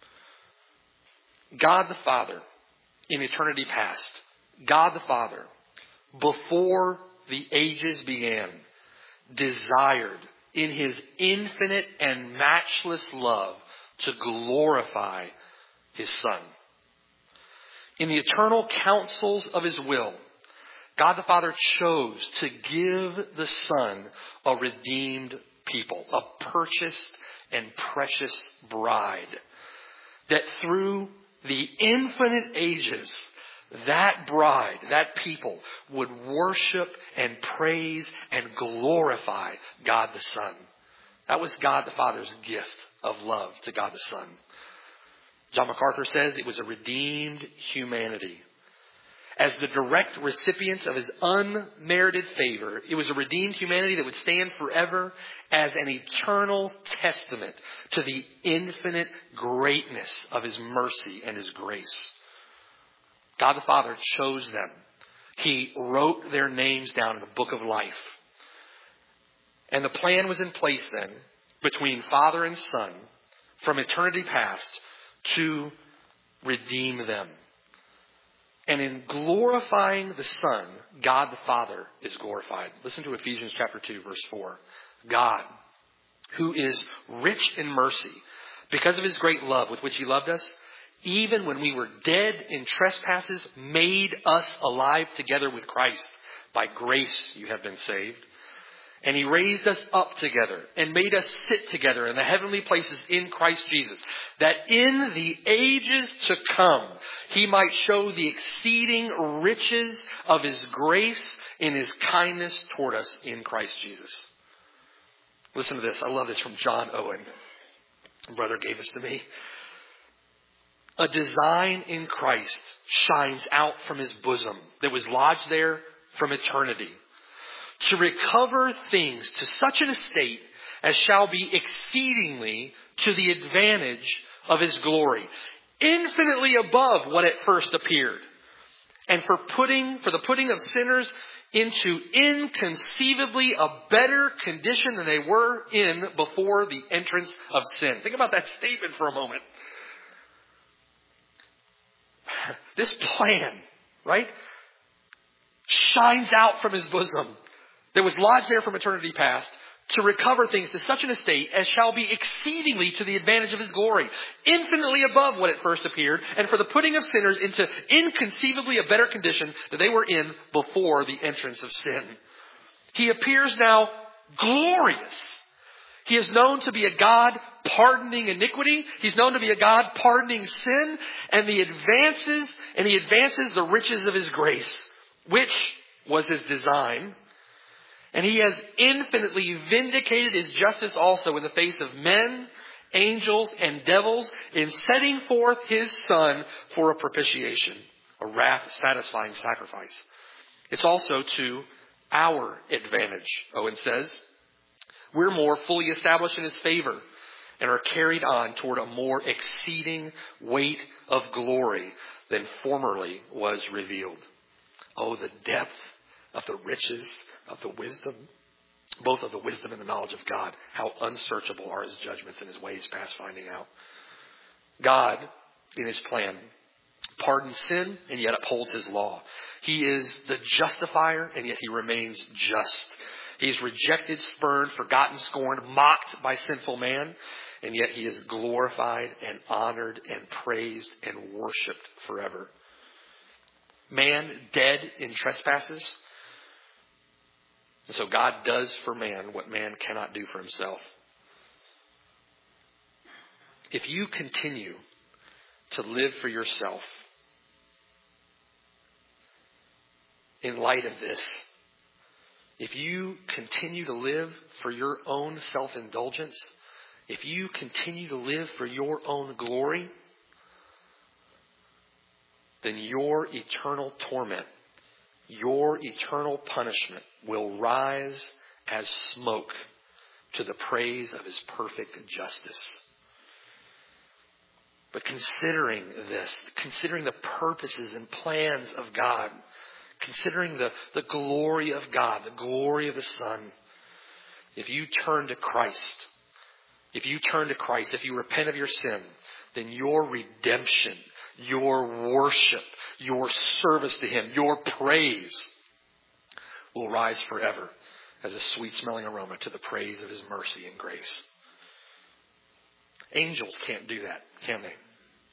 God the Father, in eternity past, God the Father, before the ages began, desired in his infinite and matchless love to glorify his Son. In the eternal counsels of his will, God the Father chose to give the Son a redeemed people, a purchased and precious bride, that through the infinite ages, that bride, that people, would worship and praise and glorify God the Son. That was God the Father's gift of love to God the Son. John MacArthur says it was a redeemed humanity. As the direct recipients of his unmerited favor, it was a redeemed humanity that would stand forever as an eternal testament to the infinite greatness of his mercy and his grace. God the Father chose them. He wrote their names down in the book of life. And the plan was in place then between Father and Son from eternity past to redeem them. And in glorifying the Son, God the Father is glorified. Listen to Ephesians chapter two, verse four. God, who is rich in mercy, because of his great love with which he loved us, even when we were dead in trespasses, made us alive together with Christ. By grace you have been saved. And he raised us up together and made us sit together in the heavenly places in Christ Jesus, that in the ages to come he might show the exceeding riches of his grace in his kindness toward us in Christ Jesus. Listen to this. I love this from John Owen. My brother gave this to me. A design in Christ shines out from his bosom that was lodged there from eternity, to recover things to such an estate as shall be exceedingly to the advantage of his glory, infinitely above what at first appeared, and for putting for the putting of sinners into inconceivably a better condition than they were in before the entrance of sin. Think about that statement for a moment. This plan, right, shines out from his bosom that was lodged there from eternity past, to recover things to such an estate as shall be exceedingly to the advantage of his glory, infinitely above what at first appeared, and for the putting of sinners into inconceivably a better condition than they were in before the entrance of sin. He appears now glorious. He is known to be a God pardoning iniquity. He's known to be a God pardoning sin, and the advances, and he advances the riches of his grace, which was his design. And he has infinitely vindicated his justice also in the face of men, angels, and devils in setting forth his Son for a propitiation, a wrath-satisfying sacrifice. It's also to our advantage, Owen says. We're more fully established in his favor and are carried on toward a more exceeding weight of glory than formerly was revealed. Oh, the depth of the riches of the wisdom, both of the wisdom and the knowledge of God. How unsearchable are his judgments and his ways past finding out. God, in his plan, pardons sin and yet upholds his law. He is the justifier and yet he remains just. He's rejected, spurned, forgotten, scorned, mocked by sinful man, and yet he is glorified and honored and praised and worshipped forever. Man dead in trespasses. And so God does for man what man cannot do for himself. If you continue to live for yourself in light of this, if you continue to live for your own self-indulgence, if you continue to live for your own glory, then your eternal torment, your eternal punishment will rise as smoke to the praise of his perfect justice. But considering this, considering the purposes and plans of God, considering the, the glory of God, the glory of the Son, if you turn to Christ, if you turn to Christ, if you repent of your sin, then your redemption, your worship, your service to him, your praise will rise forever as a sweet smelling aroma to the praise of his mercy and grace. Angels can't do that, can they?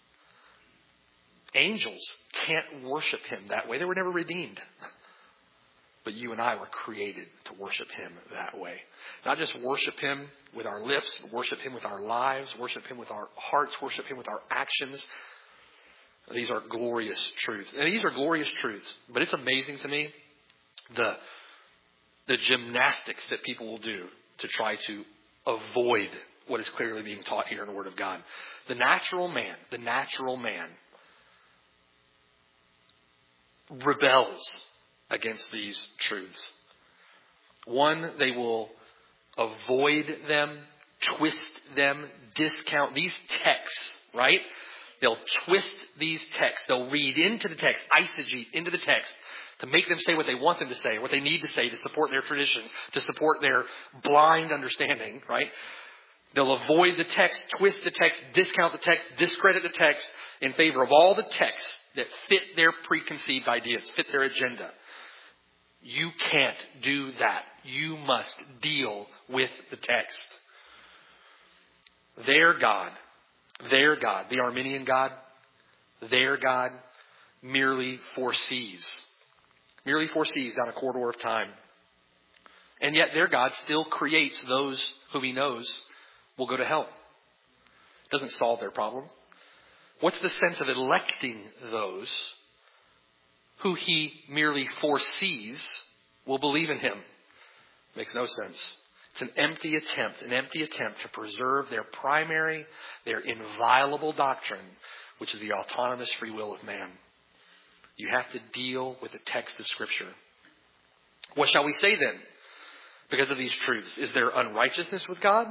Angels can't worship him that way. They were never redeemed. But you and I were created to worship him that way. Not just worship him with our lips, worship him with our lives, worship him with our hearts, worship him with our actions. These are glorious truths. And these are glorious truths. But it's amazing to me the, the gymnastics that people will do to try to avoid what is clearly being taught here in the Word of God. The natural man, the natural man rebels against these truths. One, they will avoid them, twist them, discount these texts, right? They'll twist these texts. They'll read into the text, eisegete into the text to make them say what they want them to say, what they need to say to support their traditions, to support their blind understanding, right? They'll avoid the text, twist the text, discount the text, discredit the text in favor of all the texts that fit their preconceived ideas, fit their agenda. You can't do that. You must deal with the text. Their God, their God, the Arminian God, their God merely foresees. Merely foresees down a corridor of time. And yet their God still creates those whom he knows will go to hell. Doesn't solve their problem. What's the sense of electing those who he merely foresees will believe in him? Makes no sense. It's an empty attempt, an empty attempt to preserve their primary, their inviolable doctrine, which is the autonomous free will of man. You have to deal with the text of Scripture. What shall we say then? Because of these truths, is there unrighteousness with God?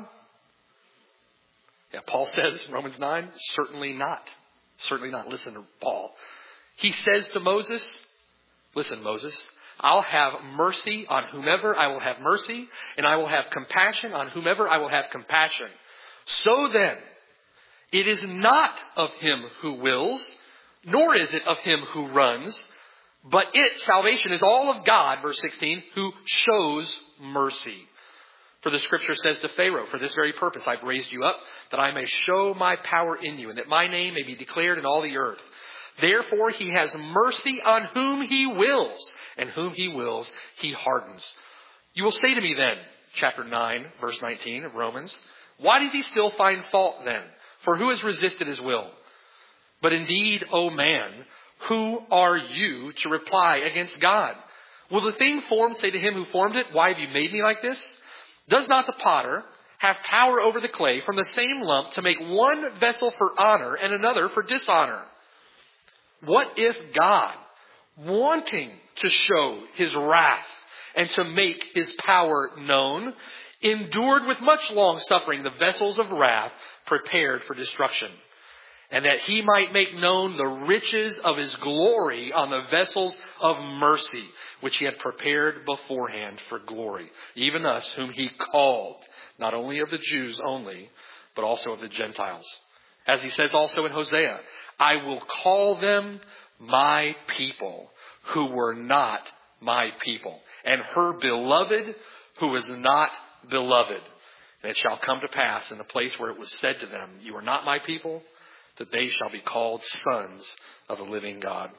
Yeah, Paul says in Romans nine, certainly not. Certainly not. Listen to Paul. He says to Moses, listen, Moses, I'll have mercy on whomever I will have mercy, and I will have compassion on whomever I will have compassion. So then, it is not of him who wills, nor is it of him who runs, but it, salvation, is all of God, verse sixteen, who shows mercy. For the Scripture says to Pharaoh, for this very purpose I've raised you up, that I may show my power in you, and that my name may be declared in all the earth. Therefore he has mercy on whom he wills, and whom he wills he hardens. You will say to me then, chapter nine, verse nineteen of Romans, why does he still find fault then? For who has resisted his will? But indeed, O man, who are you to reply against God? Will the thing formed say to him who formed it, why have you made me like this? Does not the potter have power over the clay from the same lump to make one vessel for honor and another for dishonor? What if God, wanting to show his wrath and to make his power known, endured with much long suffering the vessels of wrath prepared for destruction, and that he might make known the riches of his glory on the vessels of mercy, which he had prepared beforehand for glory, even us whom he called, not only of the Jews only, but also of the Gentiles. As he says also in Hosea, I will call them my people who were not my people, and her beloved who was not beloved. And it shall come to pass in the place where it was said to them, you are not my people, that they shall be called sons of the living God.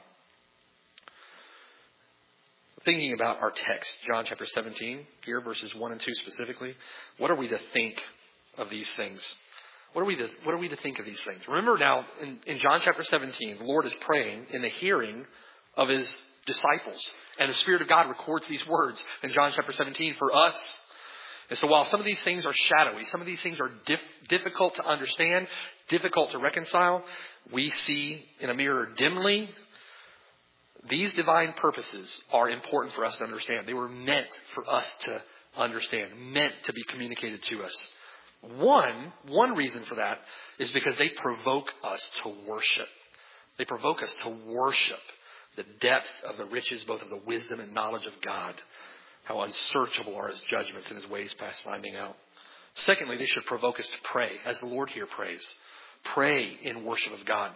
Thinking about our text, John chapter seventeen, here verses one and two specifically, what are we to think of these things? What are we to, what are we to think of these things? Remember now, in, in John chapter seventeen, the Lord is praying in the hearing of his disciples. And the Spirit of God records these words in John chapter seventeen for us. And so while some of these things are shadowy, some of these things are dif- difficult to understand, difficult to reconcile, we see in a mirror dimly. These divine purposes are important for us to understand. They were meant for us to understand, meant to be communicated to us. One, one reason for that is because they provoke us to worship. They provoke us to worship the depth of the riches, both of the wisdom and knowledge of God. How unsearchable are his judgments and his ways past finding out. Secondly, they should provoke us to pray, as the Lord here prays. Pray in worship of God.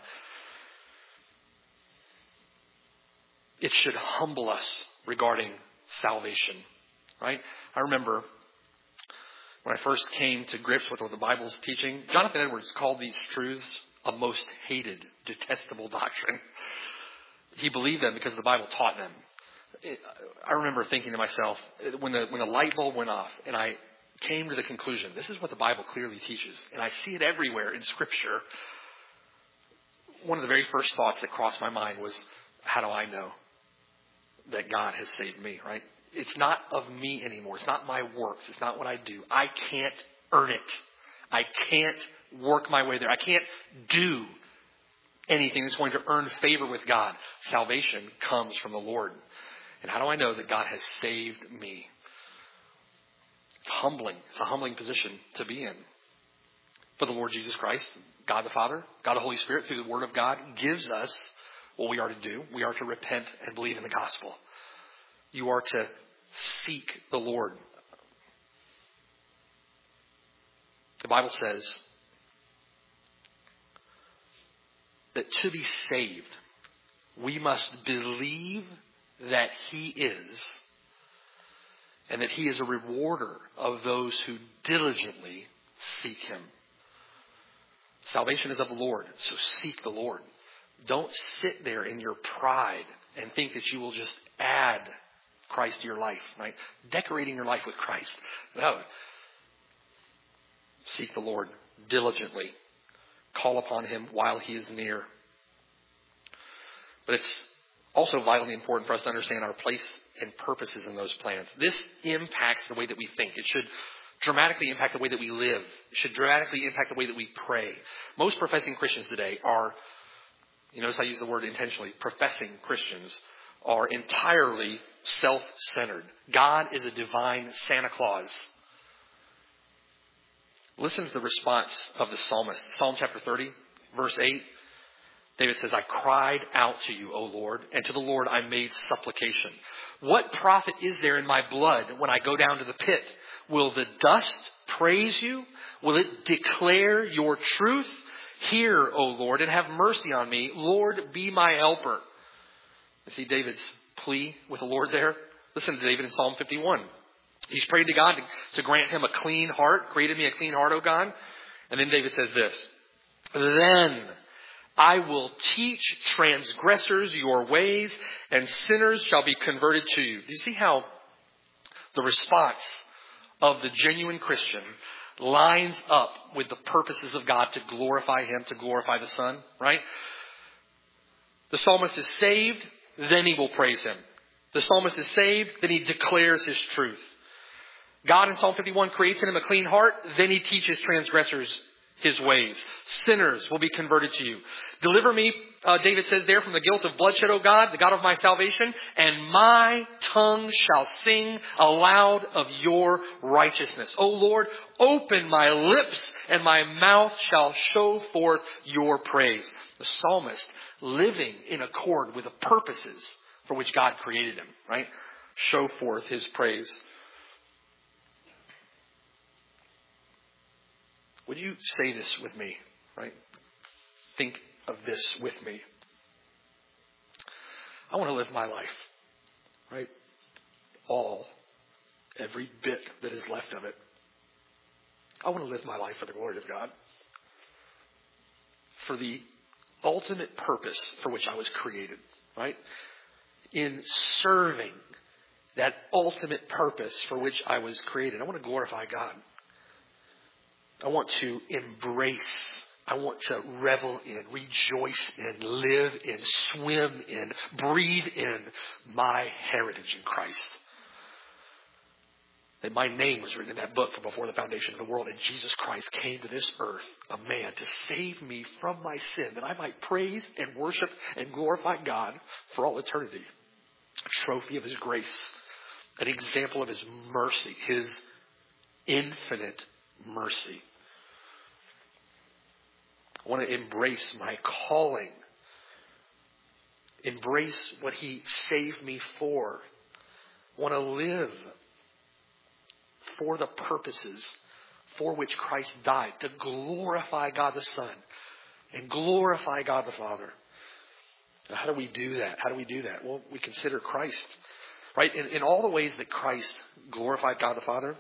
It should humble us regarding salvation, right? I remember when I first came to grips with what the Bible's teaching, Jonathan Edwards called these truths a most hated, detestable doctrine. He believed them because the Bible taught them. It, I remember thinking to myself, when the when the light bulb went off and I came to the conclusion, this is what the Bible clearly teaches, and I see it everywhere in Scripture, one of the very first thoughts that crossed my mind was, how do I know that God has saved me, right? It's not of me anymore. It's not my works. It's not what I do. I can't earn it. I can't work my way there. I can't do anything that's going to earn favor with God. Salvation comes from the Lord. And how do I know that God has saved me? It's humbling. It's a humbling position to be in. But the Lord Jesus Christ, God the Father, God the Holy Spirit, through the Word of God, gives us what we are to do. We are to repent and believe in the gospel. You are to seek the Lord. The Bible says that to be saved, we must believe that He is, and that He is a rewarder of those who diligently seek Him. Salvation is of the Lord, so seek the Lord. Don't sit there in your pride and think that you will just add Christ to your life, right? Decorating your life with Christ. No. Seek the Lord diligently. Call upon Him while He is near. But it's also vitally important for us to understand our place and purposes in those plans. This impacts the way that we think. It should dramatically impact the way that we live. It should dramatically impact the way that we pray. Most professing Christians today are, you notice I use the word intentionally, professing Christians are entirely self-centered. God is a divine Santa Claus. Listen to the response of the psalmist. Psalm chapter thirty, verse eight. David says, I cried out to you, O Lord, and to the Lord I made supplication. What profit is there in my blood when I go down to the pit? Will the dust praise you? Will it declare your truth? Hear, O Lord, and have mercy on me. Lord, be my helper. You see David's plea with the Lord there? Listen to David in Psalm fifty-one. He's prayed to God to, to grant him a clean heart. Created me a clean heart, O God. And then David says this. Then I will teach transgressors your ways, and sinners shall be converted to you. Do you see how the response of the genuine Christian lines up with the purposes of God to glorify Him, to glorify the Son, right? The psalmist is saved, then he will praise Him. The psalmist is saved, then he declares His truth. God in Psalm fifty-one creates in him a clean heart, then He teaches transgressors His ways. Sinners will be converted to you. Deliver me, uh, David says there, from the guilt of bloodshed, O God, the God of my salvation, and my tongue shall sing aloud of your righteousness. O Lord, open my lips, and my mouth shall show forth your praise. The psalmist living in accord with the purposes for which God created him, right? Show forth His praise. Would you say this with me, right? Think of this with me. I want to live my life, right? All, every bit that is left of it. I want to live my life for the glory of God. For the ultimate purpose for which I was created, right? In serving that ultimate purpose for which I was created. I want to glorify God. I want to embrace, I want to revel in, rejoice in, live in, swim in, breathe in my heritage in Christ. That my name was written in that book from before the foundation of the world, and Jesus Christ came to this earth, a man, to save me from my sin, that I might praise and worship and glorify God for all eternity. A trophy of His grace, an example of His mercy, His infinite mercy. I want to embrace my calling. Embrace what He saved me for. I want to live for the purposes for which Christ died. To glorify God the Son and glorify God the Father. Now, how do we do that? How do we do that? Well, we consider Christ. Right? In, in all the ways that Christ glorified God the Father,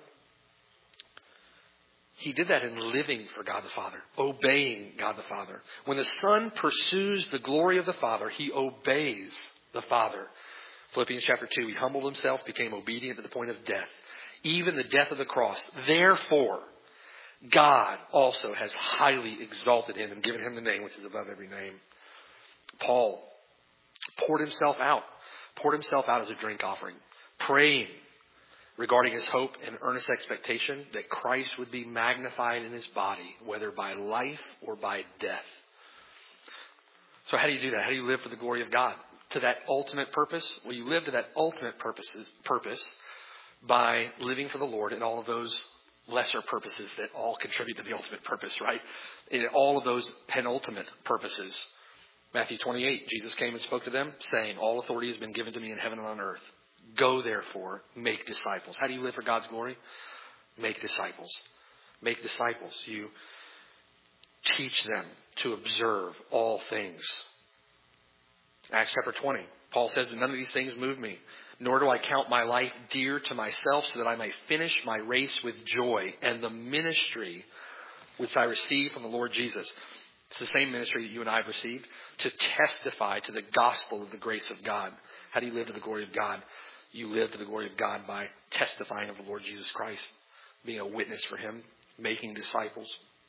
He did that in living for God the Father, obeying God the Father. When the Son pursues the glory of the Father, He obeys the Father. Philippians chapter two, He humbled Himself, became obedient to the point of death, even the death of the cross. Therefore, God also has highly exalted Him and given Him the name which is above every name. Paul poured himself out, poured himself out as a drink offering, praying regarding his hope and earnest expectation that Christ would be magnified in His body, whether by life or by death. So how do you do that? How do you live for the glory of God? To that ultimate purpose? Well, you live to that ultimate purposes, purpose by living for the Lord in all of those lesser purposes that all contribute to the ultimate purpose, right? In all of those penultimate purposes. Matthew twenty-eight, Jesus came and spoke to them, saying, all authority has been given to me in heaven and on earth. Go therefore, make disciples. How do you live for God's glory? Make disciples. make disciples. You teach them to observe all things. Acts chapter twenty, Paul says that none of these things move me, nor do I count my life dear to myself so that I may finish my race with joy and the ministry which I received from the Lord Jesus. It's the same ministry that you and I have received, to testify to the gospel of the grace of God. How do you live to the glory of God? You live to the glory of God by testifying of the Lord Jesus Christ, being a witness for Him, making disciples,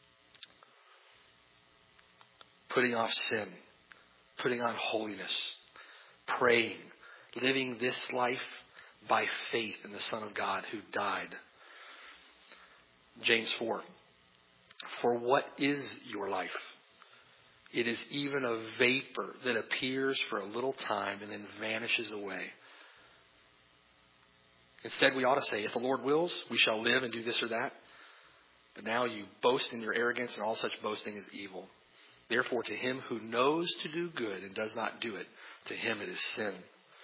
putting off sin, putting on holiness, praying, living this life by faith in the Son of God who died. James four. For what is your life? It is even a vapor that appears for a little time and then vanishes away. Instead, we ought to say, if the Lord wills, we shall live and do this or that. But now you boast in your arrogance, and all such boasting is evil. Therefore, to him who knows to do good and does not do it, to him it is sin.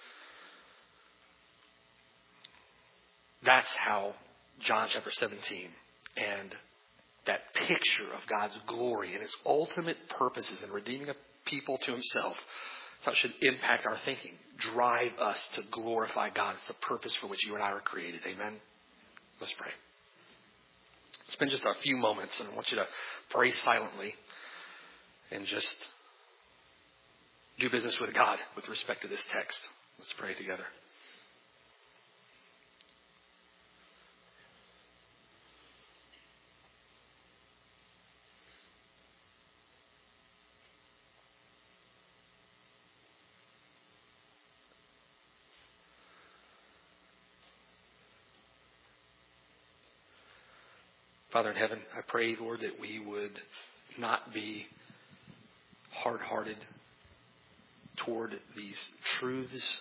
That's how John chapter seventeen and that picture of God's glory and His ultimate purposes in redeeming a people to Himself, that should impact our thinking, drive us to glorify God. It's the purpose for which you and I were created. Amen? Let's pray. Spend just a few moments, and I want you to pray silently and just do business with God with respect to this text. Let's pray together. Father in heaven, I pray, Lord, that we would not be hard-hearted toward these truths.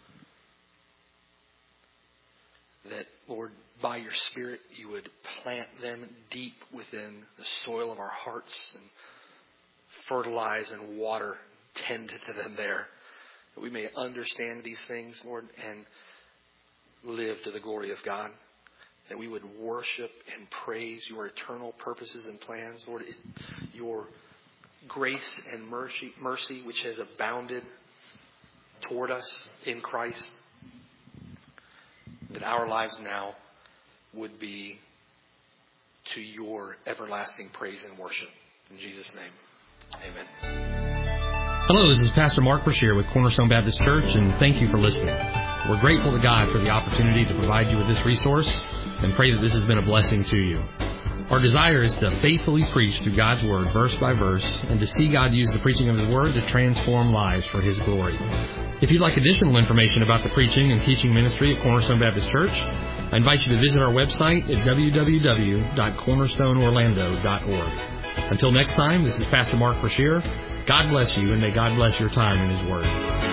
That, Lord, by your Spirit, you would plant them deep within the soil of our hearts and fertilize and water, tend to them there. That we may understand these things, Lord, and live to the glory of God. That we would worship and praise your eternal purposes and plans. Lord, it, your grace and mercy, mercy which has abounded toward us in Christ. That our lives now would be to your everlasting praise and worship. In Jesus' name, amen. Hello, this is Pastor Mark Brashear with Cornerstone Baptist Church, and thank you for listening. We're grateful to God for the opportunity to provide you with this resource and pray that this has been a blessing to you. Our desire is to faithfully preach through God's Word, verse by verse, and to see God use the preaching of His Word to transform lives for His glory. If you'd like additional information about the preaching and teaching ministry at Cornerstone Baptist Church, I invite you to visit our website at w w w dot cornerstone orlando dot org. Until next time, this is Pastor Mark Brashear. God bless you, and may God bless your time in His Word.